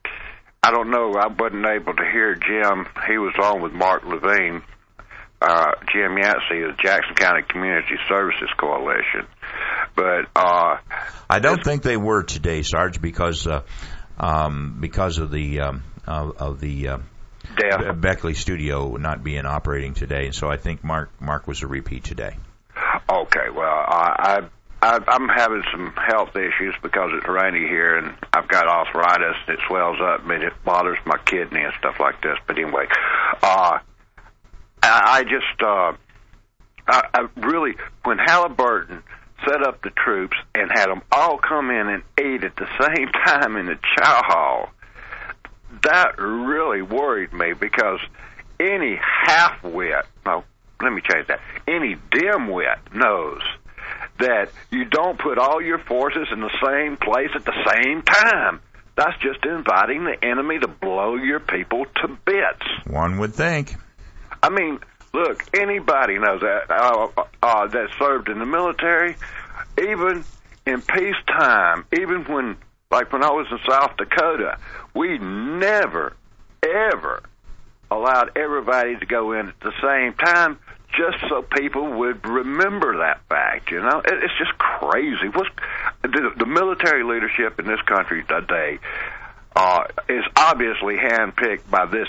I don't know, I wasn't able to hear Jim. He was on with Mark Levine, uh, Jim Yancey of the Jackson County Community Services Coalition. But uh, I don't think they were today, Sarge, because uh, um, because of the um, of, of the uh, Death. Beckley studio not being operating today. So I think Mark Mark was a repeat today. Okay, well, I, I, I'm having some health issues because it's rainy here, and I've got arthritis. It swells up, and it bothers my kidney and stuff like this. But anyway, uh, I, I just, uh, I, I really, when Halliburton set up the troops and had them all come in and eat at the same time in the chow hall, that really worried me, because any half-wit, no, let me change that, any dim-wit knows that you don't put all your forces in the same place at the same time. That's just inviting the enemy to blow your people to bits. One would think. I mean, look, anybody knows that, uh, uh, that served in the military, even in peacetime, even when, like when I was in South Dakota, we never, ever allowed everybody to go in at the same time, just so people would remember that fact. You know, it, it's just crazy. What's the, the military leadership in this country today uh, is obviously handpicked by this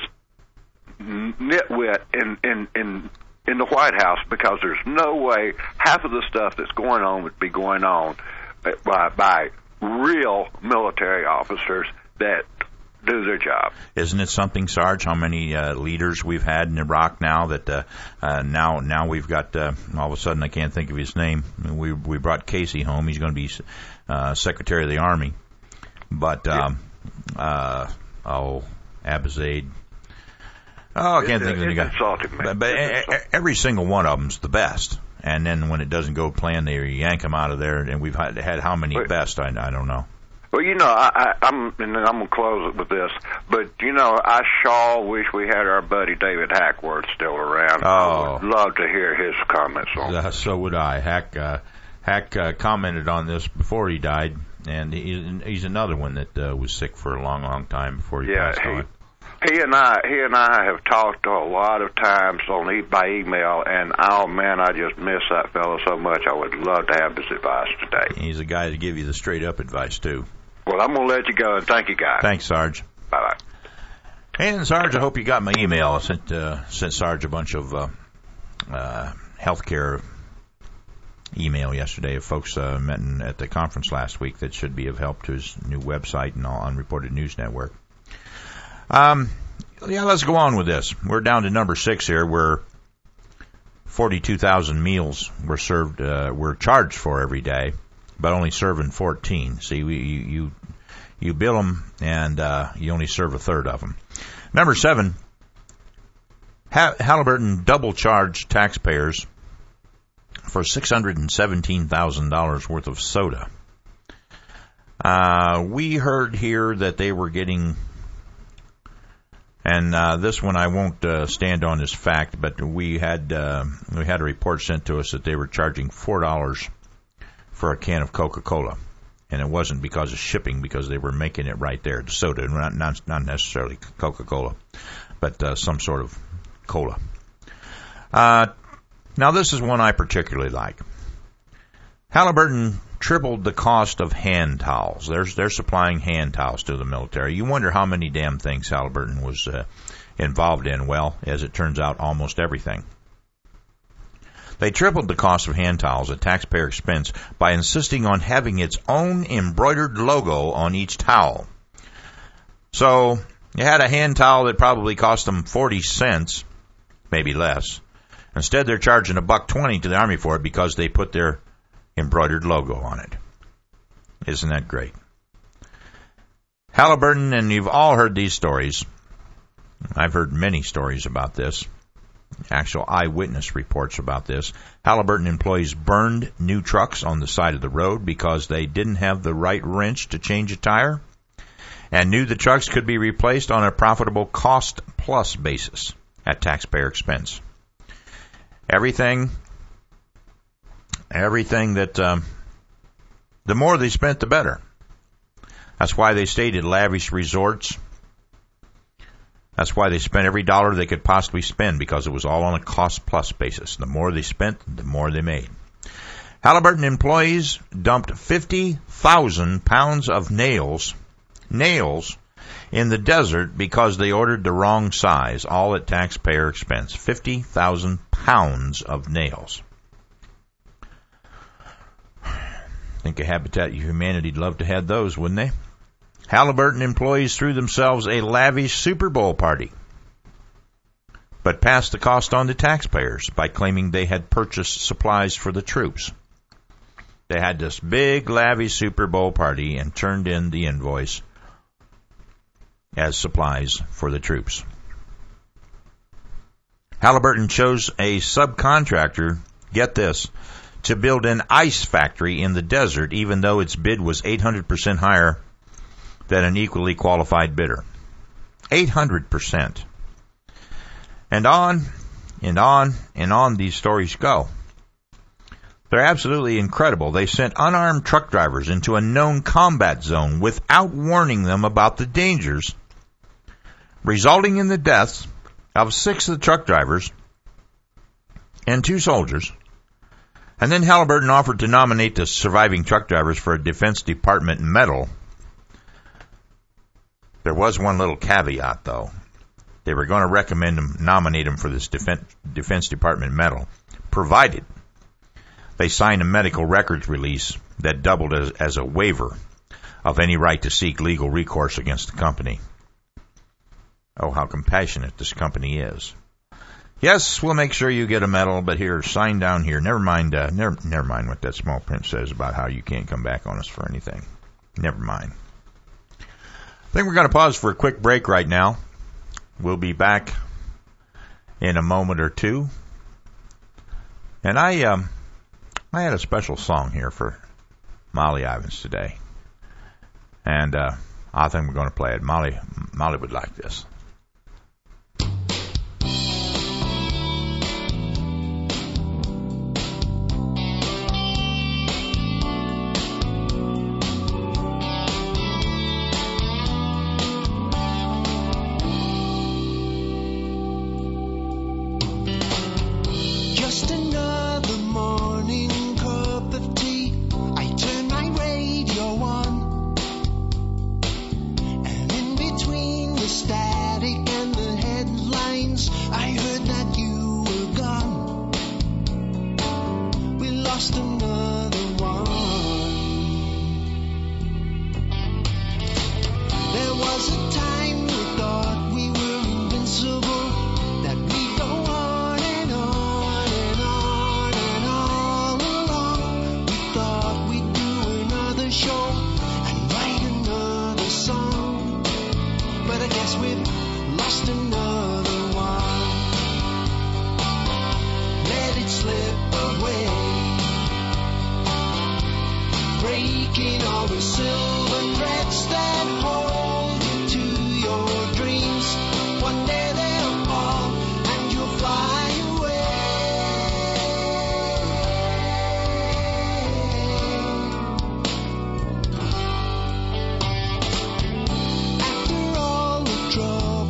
nitwit in in in in the White House, because there's no way half of the stuff that's going on would be going on by by real military officers that do their job. Isn't it something, Sarge, how many uh, leaders we've had in Iraq now that uh, uh, now now we've got, uh, all of a sudden I can't think of his name. We we brought Casey home. He's going to be uh, Secretary of the Army. But, um, uh, oh, Abizaid. Oh, I can't it, think of the guy. Insulting, but but a, every single one of them's the best. And then when it doesn't go plan, they yank them out of there. And we've had, had how many Wait. best? I, I don't know. Well, you know, I, I, I'm and I'm gonna close it with this. But you know, I sure wish we had our buddy David Hackworth still around. Oh, I would love to hear his comments on uh, it. So would I. Hack uh, Hack uh, commented on this before he died, and he, he's another one that uh, was sick for a long, long time before he yeah, passed he, on. He and I, he and I have talked a lot of times on e- by email, and oh man, I just miss that fellow so much. I would love to have his advice today. He's a guy to give you the straight up advice too. Well, I'm gonna let you go, and thank you, guys. Thanks, Sarge. Bye bye. And Sarge, I hope you got my email. I sent uh, sent Sarge a bunch of uh, uh, healthcare email yesterday of folks uh, met in, at the conference last week that should be of help to his new website and all Unreported News Network. Um, yeah, let's go on with this. We're down to number six here, where forty-two thousand meals were served, uh, were charged for every day, but only serving fourteen. See, we, you, you, you bill them and, uh, you only serve a third of them. Number seven, Halliburton double charged taxpayers for six hundred seventeen thousand dollars worth of soda. Uh, we heard here that they were getting, and uh, this one I won't uh, stand on as fact, but we had uh, we had a report sent to us that they were charging four dollars for a can of Coca-Cola, and it wasn't because of shipping, because they were making it right there, the soda, not not, not necessarily Coca-Cola, but uh, some sort of cola. Uh, now this is one I particularly like. Halliburton tripled the cost of hand towels. They're, they're supplying hand towels to the military. You wonder how many damn things Halliburton was uh, involved in. Well, as it turns out, almost everything. They tripled the cost of hand towels at taxpayer expense by insisting on having its own embroidered logo on each towel. So you had a hand towel that probably cost them forty cents, maybe less. Instead, they're charging a buck twenty to the Army for it because they put their embroidered logo on it. Isn't that great? Halliburton, and you've all heard these stories. I've heard many stories about this. Actual eyewitness reports about this. Halliburton employees burned new trucks on the side of the road because they didn't have the right wrench to change a tire and knew the trucks could be replaced on a profitable cost-plus basis at taxpayer expense. Everything, everything that, um, the more they spent, the better. That's why they stayed at lavish resorts. That's why they spent every dollar they could possibly spend, because it was all on a cost-plus basis. The more they spent, the more they made. Halliburton employees dumped fifty thousand pounds of nails, nails, in the desert because they ordered the wrong size, all at taxpayer expense. fifty thousand pounds of nails. I think a Habitat for Humanity'd love to have those, wouldn't they? Halliburton employees threw themselves a lavish Super Bowl party, but passed the cost on to taxpayers by claiming they had purchased supplies for the troops. They had this big, lavish Super Bowl party and turned in the invoice as supplies for the troops. Halliburton chose a subcontractor, get this, to build an ice factory in the desert, even though its bid was eight hundred percent higher than an equally qualified bidder. eight hundred percent. And on and on and on these stories go. They're absolutely incredible. They sent unarmed truck drivers into a known combat zone without warning them about the dangers, resulting in the deaths of six of the truck drivers and two soldiers. And then Halliburton offered to nominate the surviving truck drivers for a Defense Department medal. There was one little caveat, though. They were going to recommend them, nominate them for this Defense, Defense Department medal, provided they signed a medical records release that doubled as, as a waiver of any right to seek legal recourse against the company. Oh, how compassionate this company is. Yes, we'll make sure you get a medal, but here, sign down here. Never mind, uh, never, never mind what that small print says about how you can't come back on us for anything. Never mind. I think we're going to pause for a quick break right now. We'll be back in a moment or two. And I, um, I had a special song here for Molly Ivins today. And, uh, I think we're going to play it. Molly, Molly would like this. Trouble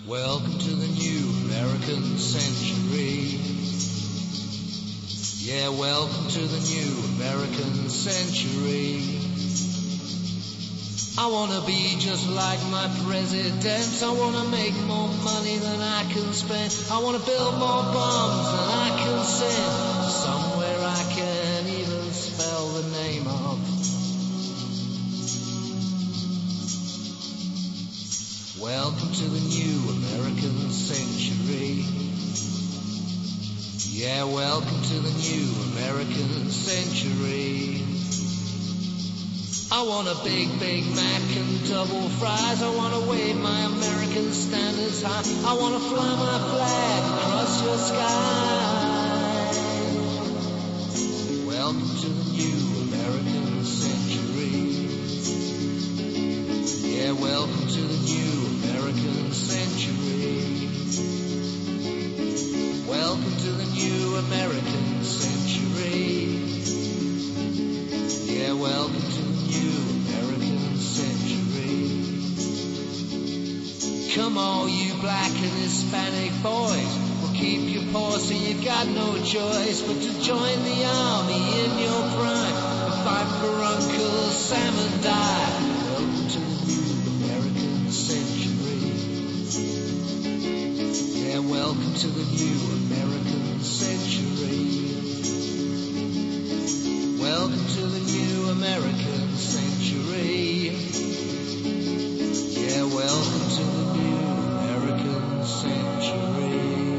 Welcome to the new American century. Yeah, welcome to the new American century. I wanna be just like my president. I wanna make more money than I can spend. I wanna build more bombs than I can send. Somewhere I can't even spell the name of. Welcome to the new American century. Yeah, welcome to the new American century. I want a big, big Mac and double fries. I want to wave my American standards high. I want to fly my flag across your sky. Welcome to the new American century. Yeah, welcome to the new American century. Welcome to the new American century. Yeah, welcome to the new American century. Come on, you black and Hispanic boys. We'll keep you poor so you got no choice but to join the army in your prime and fight for Uncle Sam and die. Welcome to the new American century. Yeah, welcome to the new American century. Welcome to the new American century. Yeah, welcome to the new American century.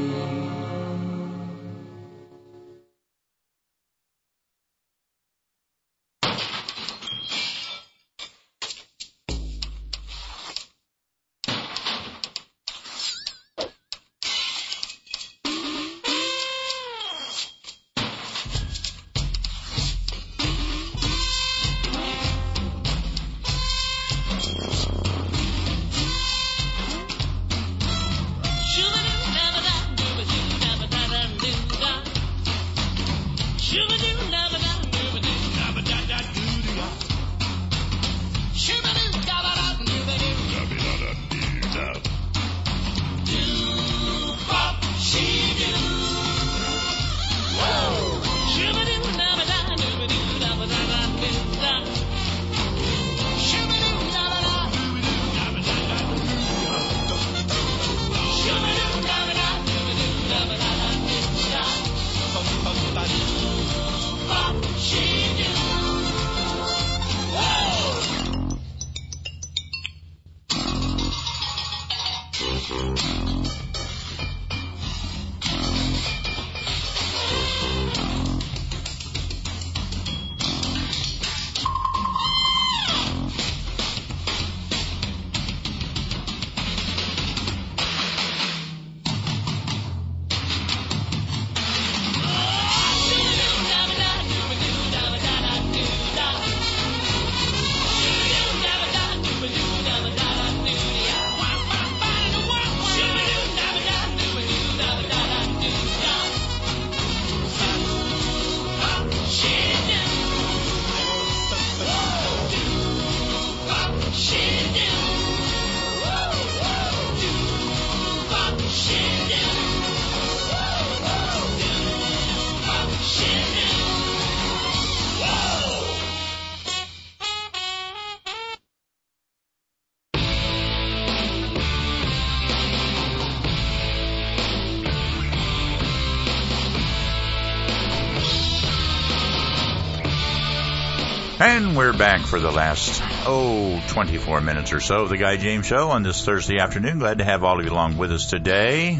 And we're back for the last, oh, twenty-four minutes or so of the Guy James Show on this Thursday afternoon. Glad to have all of you along with us today.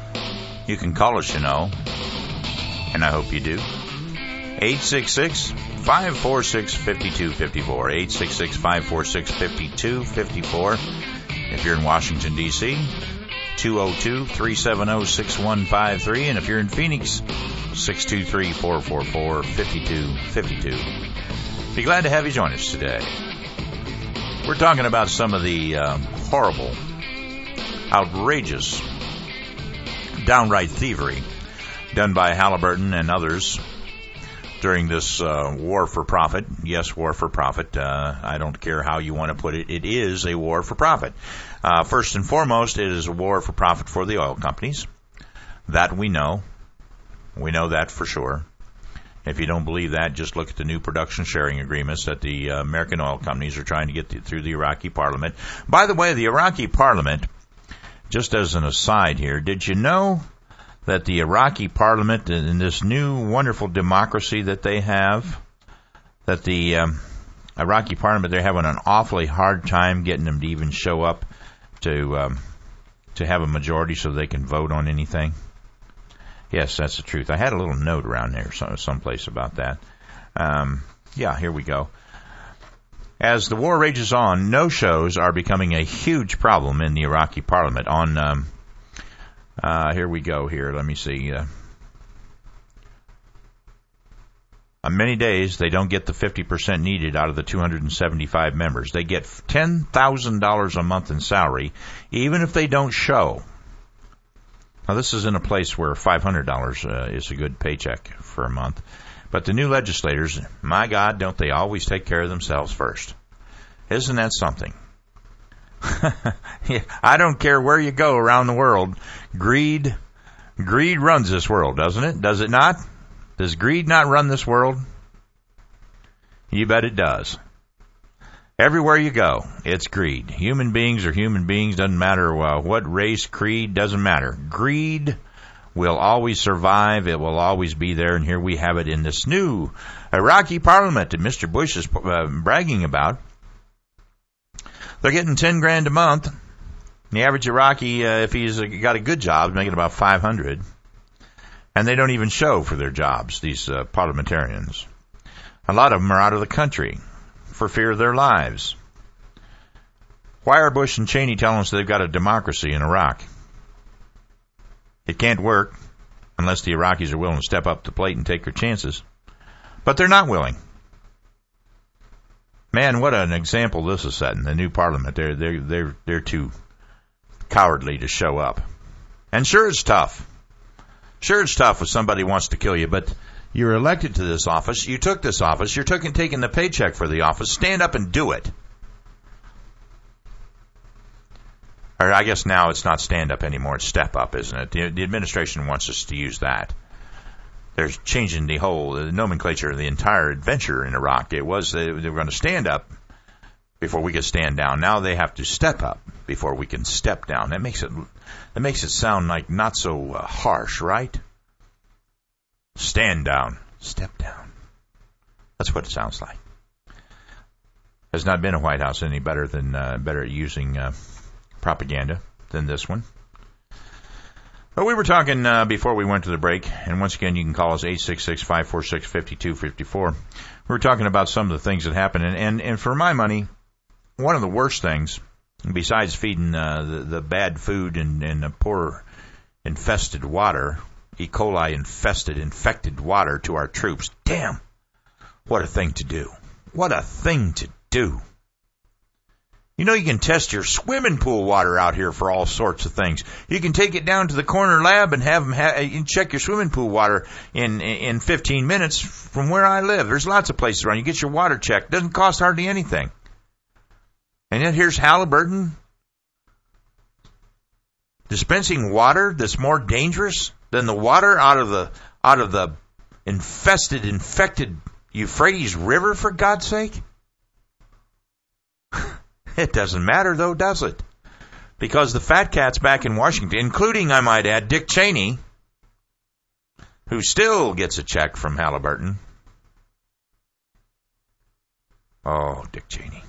You can call us, you know, and I hope you do. eight six six, five four six, five two five four. eight six six, five four six, five two five four. If you're in Washington, D C, two oh two, three seven oh, six one five three. And if you're in Phoenix, six two three, four four four, five two five two. Be glad to have you join us today. We're talking about some of the uh, horrible, outrageous, downright thievery done by Halliburton and others during this uh, war for profit. Yes, war for profit. Uh, I don't care how you want to put it. It is a war for profit. Uh, first and foremost, it is a war for profit for the oil companies. That we know. We know that for sure. If you don't believe that, just look at the new production sharing agreements that the uh, American oil companies are trying to get th- through the Iraqi parliament. By the way, the Iraqi parliament, just as an aside here, did you know that the Iraqi parliament, in this new wonderful democracy that they have, that the um, Iraqi parliament, they're having an awfully hard time getting them to even show up to um, to have a majority so they can vote on anything? Yes, that's the truth. I had a little note around there someplace about that. Um, yeah, here we go. As the war rages on, no-shows are becoming a huge problem in the Iraqi parliament. On um, uh, here we go. Here, let me see. Uh, on many days, they don't get the fifty percent needed out of the two hundred seventy-five members. They get ten thousand dollars a month in salary, even if they don't show. Now, this is in a place where five hundred dollars uh, is a good paycheck for a month. But the new legislators, my God, don't they always take care of themselves first? Isn't that something? Yeah, I don't care where you go around the world. Greed, greed runs this world, doesn't it? Does it not? Does greed not run this world? You bet it does. Everywhere you go, it's greed. Human beings are human beings. Doesn't matter uh, what race, creed, doesn't matter. Greed will always survive. It will always be there. And here we have it in this new Iraqi parliament that Mister Bush is uh, bragging about. They're getting ten grand a month. The average Iraqi, uh, if he's got a good job, is making about five hundred. And they don't even show for their jobs, these uh, parliamentarians. A lot of them are out of the country for fear of their lives. Why are Bush and Cheney telling us they've got a democracy in Iraq? It can't work unless the Iraqis are willing to step up to the plate and take their chances. But they're not willing. Man, what an example this is setting. The new parliament, they're they're they're they're too cowardly to show up. And sure, it's tough. Sure, it's tough if somebody wants to kill you, but you're elected to this office. You took this office. You're taking taking the paycheck for the office. Stand up and do it. Or I guess now it's not stand up anymore. It's step up, isn't it? The, the administration wants us to use that. They're changing the whole the nomenclature of the entire adventure in Iraq. It was they, they were going to stand up before we could stand down. Now they have to step up before we can step down. That makes it that makes it sound like not so uh, harsh, right? Stand down, step down. That's what it sounds like. Has not been a White House any better than uh, better at using uh, propaganda than this one. But we were talking uh, before we went to the break, and once again, you can call us eight six six, five four six, five two five four. We were talking about some of the things that happen, and, and, and for my money, one of the worst things, besides feeding uh, the, the bad food and, and the poor infested water, E. coli infested, infected water to our troops. Damn, what a thing to do. What a thing to do. You know, you can test your swimming pool water out here for all sorts of things. You can take it down to the corner lab and have them ha- you check your swimming pool water in in fifteen minutes from where I live. There's lots of places around. You get your water checked. Doesn't cost hardly anything. And then here's Halliburton dispensing water that's more dangerous than the water out of the out of the infested, infected Euphrates River, for God's sake. It doesn't matter, though, does it? Because the fat cats back in Washington, including, I might add, Dick Cheney, who still gets a check from Halliburton. Oh, Dick Cheney.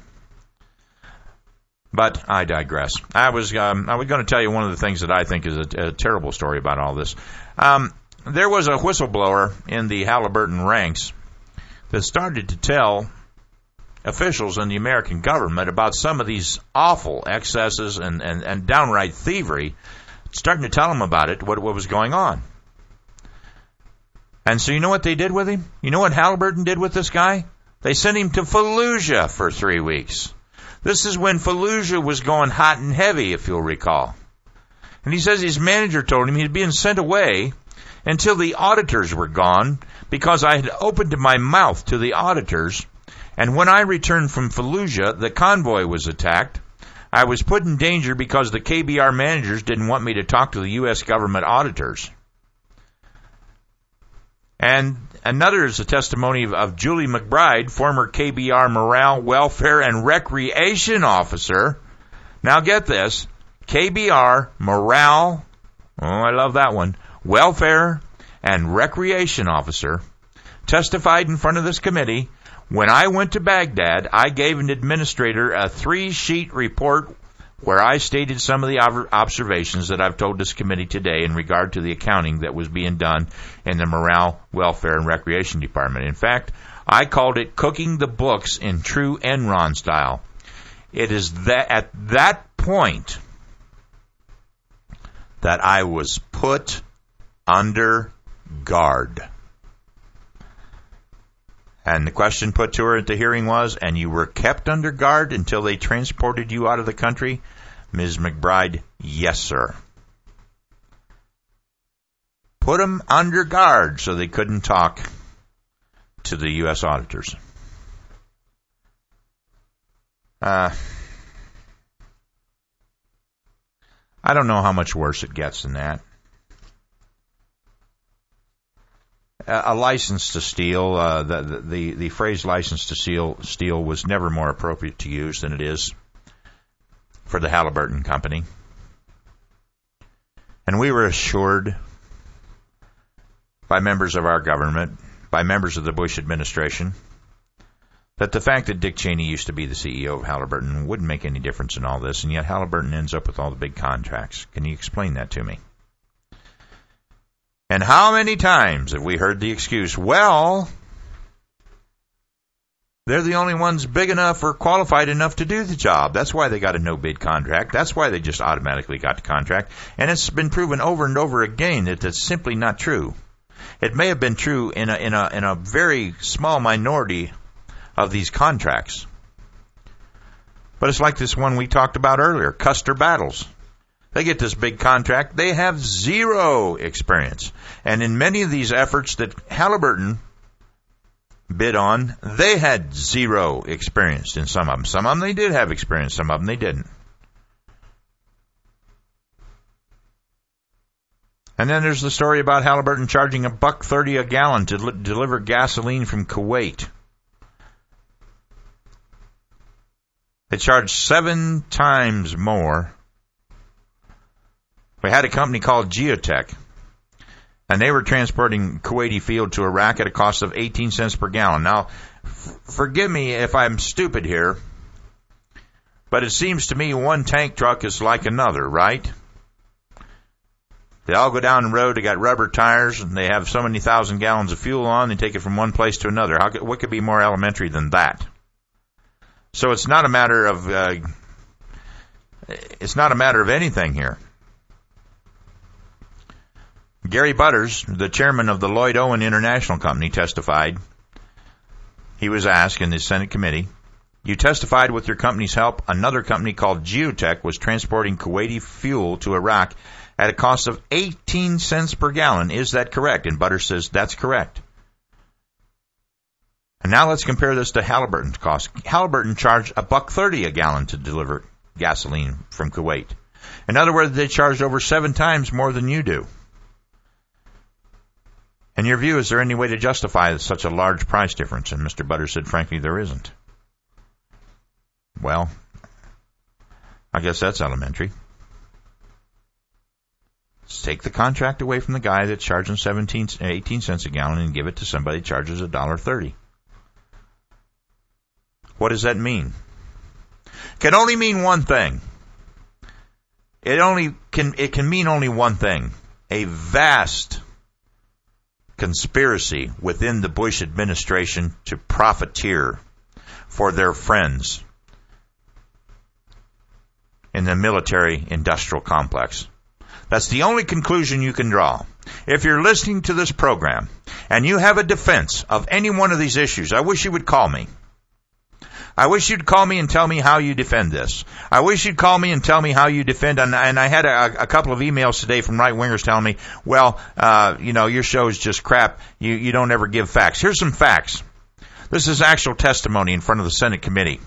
But I digress. I was um, I was going to tell you one of the things that I think is a, a terrible story about all this. Um, there was a whistleblower in the Halliburton ranks that started to tell officials in the American government about some of these awful excesses and, and, and downright thievery, starting to tell them about it, what, what was going on. And so you know what they did with him? You know what Halliburton did with this guy? They sent him to Fallujah for three weeks. This is when Fallujah was going hot and heavy, if you'll recall. And he says his manager told him he's being sent away until the auditors were gone, because I had opened my mouth to the auditors, and when I returned from Fallujah, the convoy was attacked. I was put in danger because the K B R managers didn't want me to talk to the U S government auditors. And another is a testimony of, of Julie McBride, former K B R Morale, Welfare, and Recreation Officer. Now get this, K B R, Morale, oh, I love that one, Welfare, and Recreation Officer, testified in front of this committee. When I went to Baghdad, I gave an administrator a three-sheet report where I stated some of the observations that I've told this committee today in regard to the accounting that was being done in the Morale, Welfare, and Recreation Department. In fact, I called it cooking the books in true Enron style. It is that at that point that I was put under guard. And the question put to her at the hearing was, and you were kept under guard until they transported you out of the country? Miz McBride, yes, sir. Put them under guard so they couldn't talk to the U S auditors. Uh, I don't know how much worse it gets than that. A license to steal, uh, the, the, the phrase license to steal, steal was never more appropriate to use than it is for the Halliburton Company. And we were assured by members of our government, by members of the Bush administration, that the fact that Dick Cheney used to be the C E O of Halliburton wouldn't make any difference in all this, and yet Halliburton ends up with all the big contracts. Can you explain that to me? And how many times have we heard the excuse, well, they're the only ones big enough or qualified enough to do the job. That's why they got a no-bid contract. That's why they just automatically got the contract. And it's been proven over and over again that that's simply not true. It may have been true in a, in a, in a very small minority of these contracts. But it's like this one we talked about earlier, Custer Battles. They get this big contract. They have zero experience. And in many of these efforts that Halliburton bid on, they had zero experience in some of them. Some of them they did have experience. Some of them they didn't. And then there's the story about Halliburton charging a buck thirty a gallon to li- deliver gasoline from Kuwait. They charged seven times more. We had a company called Geotech, and they were transporting Kuwaiti fuel to Iraq at a cost of eighteen cents per gallon. Now, f- forgive me if I'm stupid here, but it seems to me one tank truck is like another, right? They all go down the road, they got rubber tires, and they have so many thousand gallons of fuel on, they take it from one place to another. How, what could be more elementary than that? So it's not a matter of, uh, it's not a matter of anything here. Gary Butters, the chairman of the Lloyd Owen International Company, testified. He was asked in the Senate committee, you testified with your company's help, another company called Geotech was transporting Kuwaiti fuel to Iraq at a cost of eighteen cents per gallon. Is that correct? And Butters says, that's correct. And now let's compare this to Halliburton's cost. Halliburton charged a buck thirty a gallon to deliver gasoline from Kuwait. In other words, they charged over seven times more than you do. In your view, is there any way to justify such a large price difference? And Mister Butters said, frankly, there isn't. Well, I guess that's elementary. Let's take the contract away from the guy that's charging seventeen, eighteen cents a gallon and give it to somebody who charges one dollar thirty. What does that mean? It can only mean one thing. It only can, it can mean only one thing. A vast conspiracy within the Bush administration to profiteer for their friends in the military-industrial complex. That's the only conclusion you can draw. If you're listening to this program and you have a defense of any one of these issues, I wish you would call me. I wish you'd call me and tell me how you defend this. I wish you'd call me and tell me how you defend, and, and I had a, a couple of emails today from right-wingers telling me, well, uh, you know, your show is just crap. You, you don't ever give facts. Here's some facts. This is actual testimony in front of the Senate committee.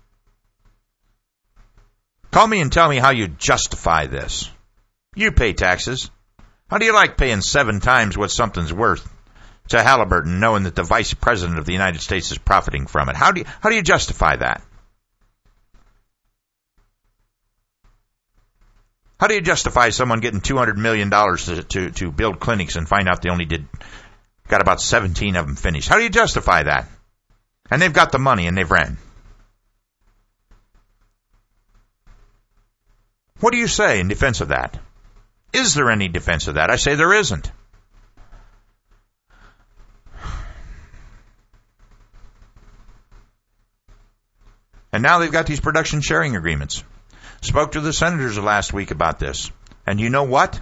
Call me and tell me how you justify this. You pay taxes. How do you like paying seven times what something's worth to Halliburton, knowing that the Vice President of the United States is profiting from it? How do you, how do you justify that? How do you justify someone getting two hundred million dollars to, to, to build clinics and find out they only did, got about seventeen of them finished? How do you justify that? And they've got the money and they've ran. What do you say in defense of that? Is there any defense of that? I say there isn't. And now they've got these production sharing agreements. Spoke to the senators last week about this. And you know what?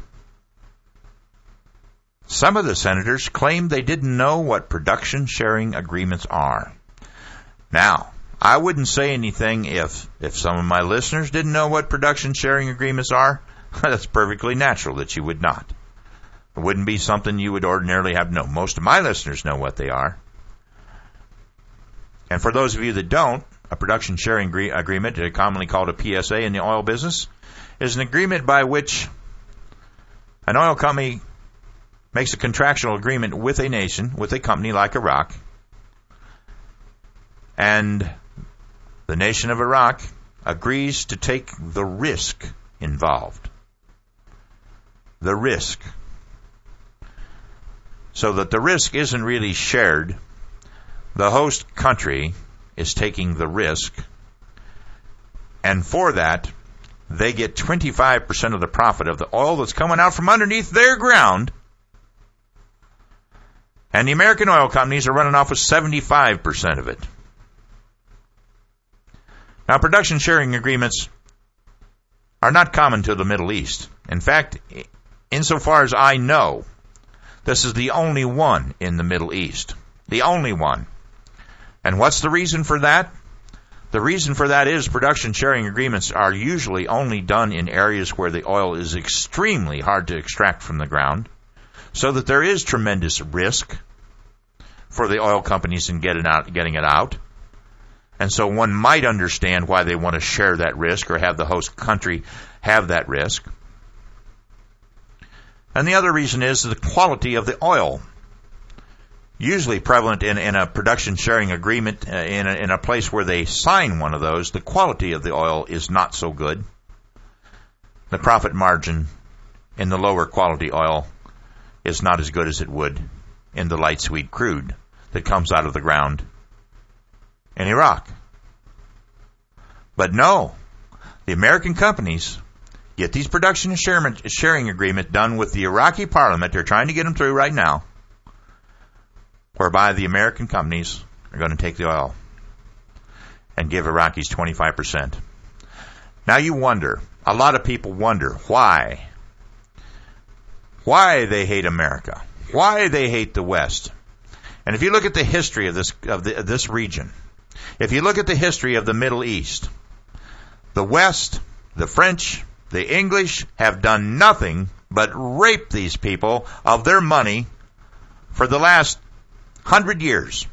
Some of the senators claimed they didn't know what production sharing agreements are. Now, I wouldn't say anything if, if some of my listeners didn't know what production sharing agreements are. That's perfectly natural that you would not. It wouldn't be something you would ordinarily have to know. Most of my listeners know what they are. And for those of you that don't, a production sharing agree- agreement, commonly called a P S A in the oil business, is an agreement by which an oil company makes a contractual agreement with a nation, with a company like Iraq, and the nation of Iraq agrees to take the risk involved. The risk. So that the risk isn't really shared. The host country is taking the risk, and for that, they get twenty-five percent of the profit of the oil that's coming out from underneath their ground, and the American oil companies are running off with seventy-five percent of it. Now, production sharing agreements are not common to the Middle East. In fact, insofar as I know, this is the only one in the Middle East. The only one. And what's the reason for that? The reason for that is production sharing agreements are usually only done in areas where the oil is extremely hard to extract from the ground, so that there is tremendous risk for the oil companies in getting out, getting it out. And so one might understand why they want to share that risk or have the host country have that risk. And the other reason is the quality of the oil. Usually prevalent in, in a production sharing agreement, uh, in, a, in a place where they sign one of those, the quality of the oil is not so good. The profit margin in the lower quality oil is not as good as it would in the light sweet crude that comes out of the ground in Iraq. But no, the American companies get these production sharing agreement done with the Iraqi parliament. They're trying to get them through right now, whereby the American companies are going to take the oil and give Iraqis twenty-five percent. Now you wonder, a lot of people wonder why. Why they hate America. Why they hate the West. And if you look at the history of this, of, the, of this region, if you look at the history of the Middle East, the West, the French, the English have done nothing but rape these people of their money for the last hundred years.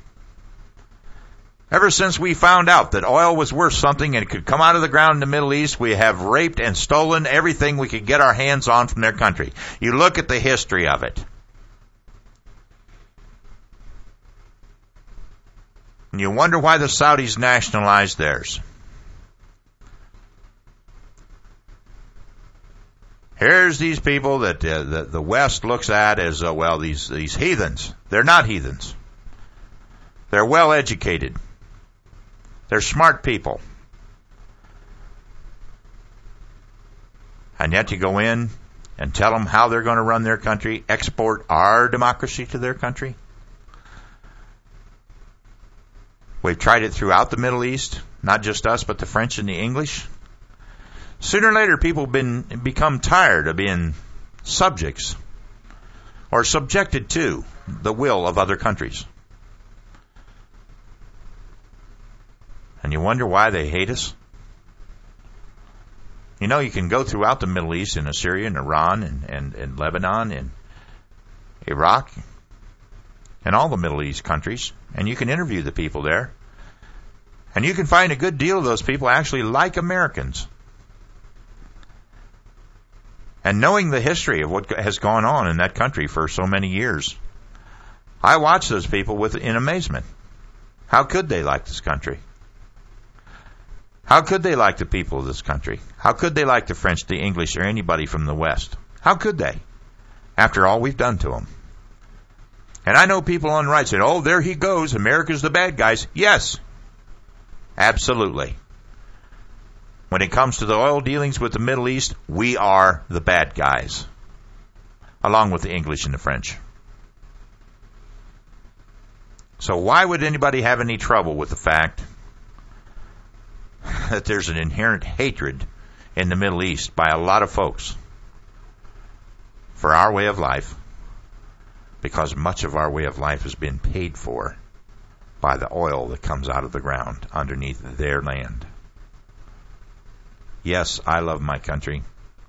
Ever since we found out that oil was worth something and it could come out of the ground in the Middle East, we have raped and stolen everything we could get our hands on from their country. You look at the history of it. And you wonder why the Saudis nationalized theirs. Here's these people that uh, the, the West looks at as, uh, well, these, these heathens. They're not heathens. They're well educated. They're smart people. And yet you go in and tell them how they're going to run their country, export our democracy to their country. We've tried it throughout the Middle East, not just us, but the French and the English. Sooner or later, people have been become tired of being subjects or subjected to the will of other countries. And you wonder why they hate us? You know, you can go throughout the Middle East, in Syria and Iran and, and, and Lebanon and Iraq and all the Middle East countries, and you can interview the people there. And you can find a good deal of those people actually like Americans. And knowing the history of what has gone on in that country for so many years, I watch those people with in amazement. How could they like this country? How could they like the people of this country? How could they like the French, the English, or anybody from the West? How could they? After all we've done to them. And I know people on the right said, oh, there he goes, America's the bad guys. Yes, absolutely. When it comes to the oil dealings with the Middle East, we are the bad guys, along with the English and the French. So why would anybody have any trouble with the fact that there's an inherent hatred in the Middle East by a lot of folks for our way of life, because much of our way of life has been paid for by the oil that comes out of the ground underneath their land. Yes, I love my country,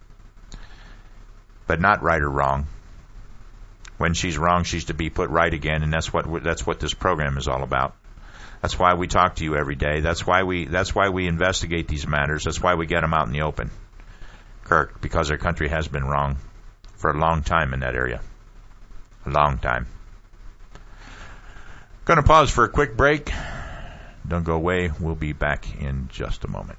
but not right or wrong. When she's wrong, she's to be put right again, and that's what that's what this program is all about. That's why we talk to you every day. That's why we that's why we investigate these matters. That's why we get them out in the open, Kirk, because our country has been wrong for a long time in that area. A long time. Going to pause for a quick break. Don't go away. We'll be back in just a moment.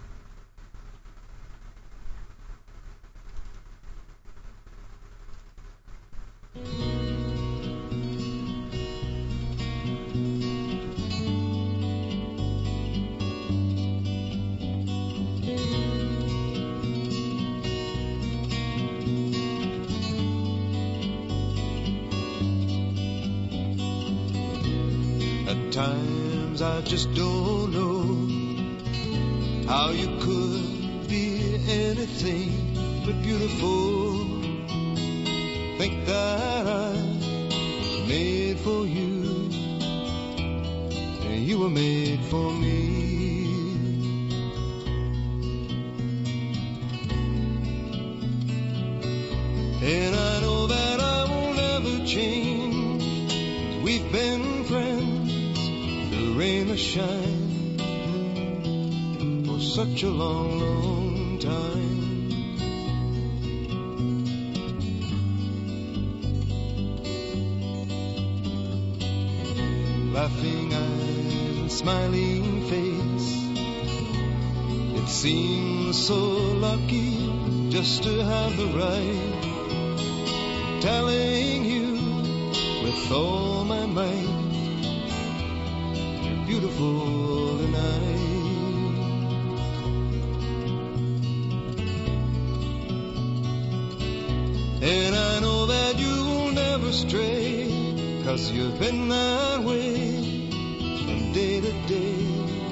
At times I just don't know how you could be anything but beautiful. Think that I was made for you, and you were made for me. And I know that I won't ever change. We've been friends through rain or shine for such a long, long time. Laughing eyes and smiling face, it seems so lucky just to have the right, telling you with all my might, you're beautiful tonight. And I know that you'll never stray, 'cause you've been that way from day to day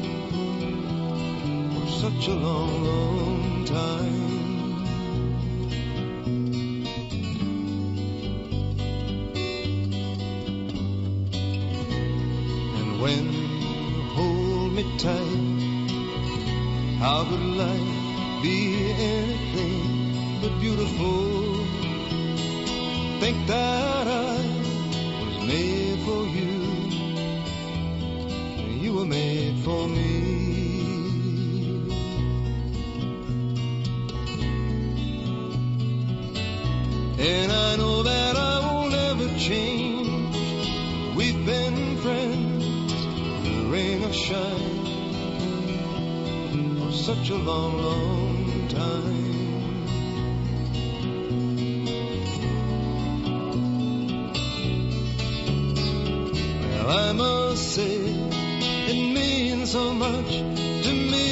for such a long, long time. And when you hold me tight, how could life be anything but beautiful? Think that I was made for you, and you were made for me. And I know that I will never change. We've been friends, through rain or shine, for such a long, long time. I must say, it means so much to me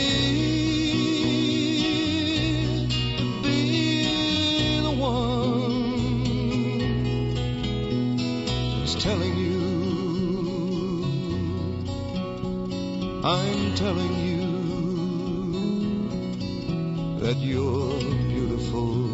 to be the one who's telling you, I'm telling you that you're beautiful.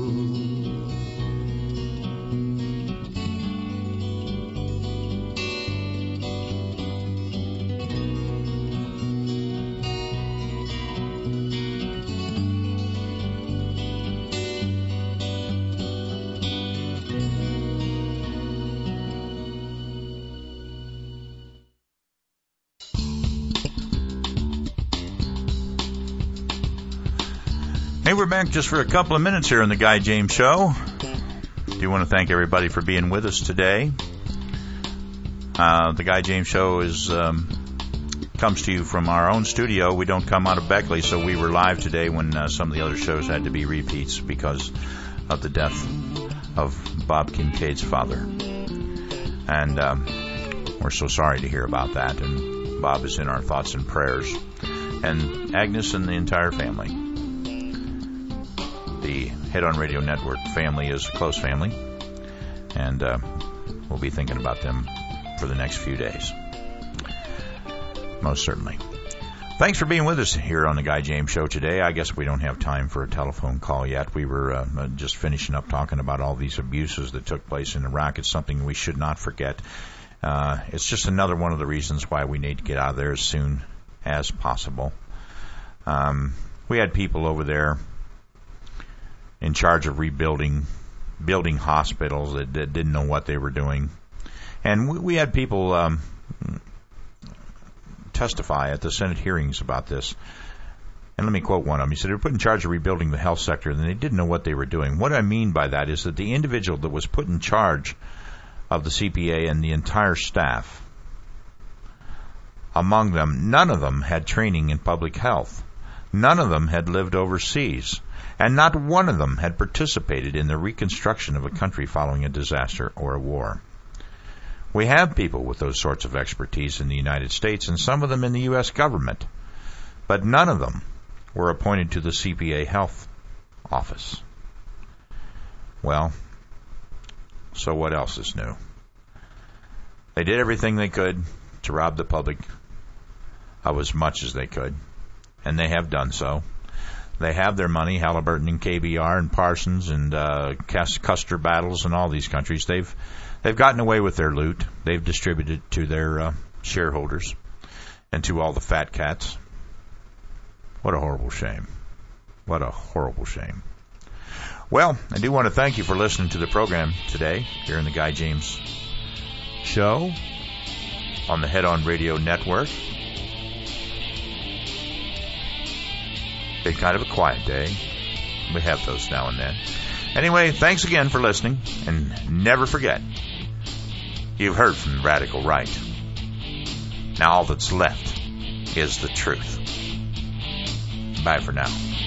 Hey, we're back just for a couple of minutes here on the Guy James Show. Do want to thank everybody for being with us today. Uh, the Guy James Show is um, comes to you from our own studio. We don't come out of Beckley, so we were live today when uh, some of the other shows had to be repeats because of the death of Bob Kincaid's father. And um, we're so sorry to hear about that. And Bob is in our thoughts and prayers. And Agnes and the entire family. The Head On Radio Network family is a close family. And uh, we'll be thinking about them for the next few days. Most certainly. Thanks for being with us here on the Guy James Show today. I guess we don't have time for a telephone call yet. We were uh, just finishing up talking about all these abuses that took place in Iraq. It's something we should not forget. Uh, it's just another one of the reasons why we need to get out of there as soon as possible. Um, we had people over there in charge of rebuilding, building hospitals that, that didn't know what they were doing. And we, we had people um, testify at the Senate hearings about this. And let me quote one of them. He said they were put in charge of rebuilding the health sector and they didn't know what they were doing. What I mean by that is that the individual that was put in charge of the C P A and the entire staff, among them, none of them had training in public health. None of them had lived overseas. And not one of them had participated in the reconstruction of a country following a disaster or a war. We have people with those sorts of expertise in the United States and some of them in the U S government, but none of them were appointed to the C P A Health Office. Well, so what else is new? They did everything they could to rob the public of as much as they could, and they have done so. They have their money, Halliburton and K B R and Parsons and uh, Custer Battles and all these countries. They've they've gotten away with their loot. They've distributed it to their uh, shareholders and to all the fat cats. What a horrible shame. What a horrible shame. Well, I do want to thank you for listening to the program today here in the Guy James Show on the Head On Radio Network. Been kind of a quiet day. We have those now and then. Anyway, thanks again for listening, and never forget, you've heard from the radical right. Now all that's left is the truth. Bye for now.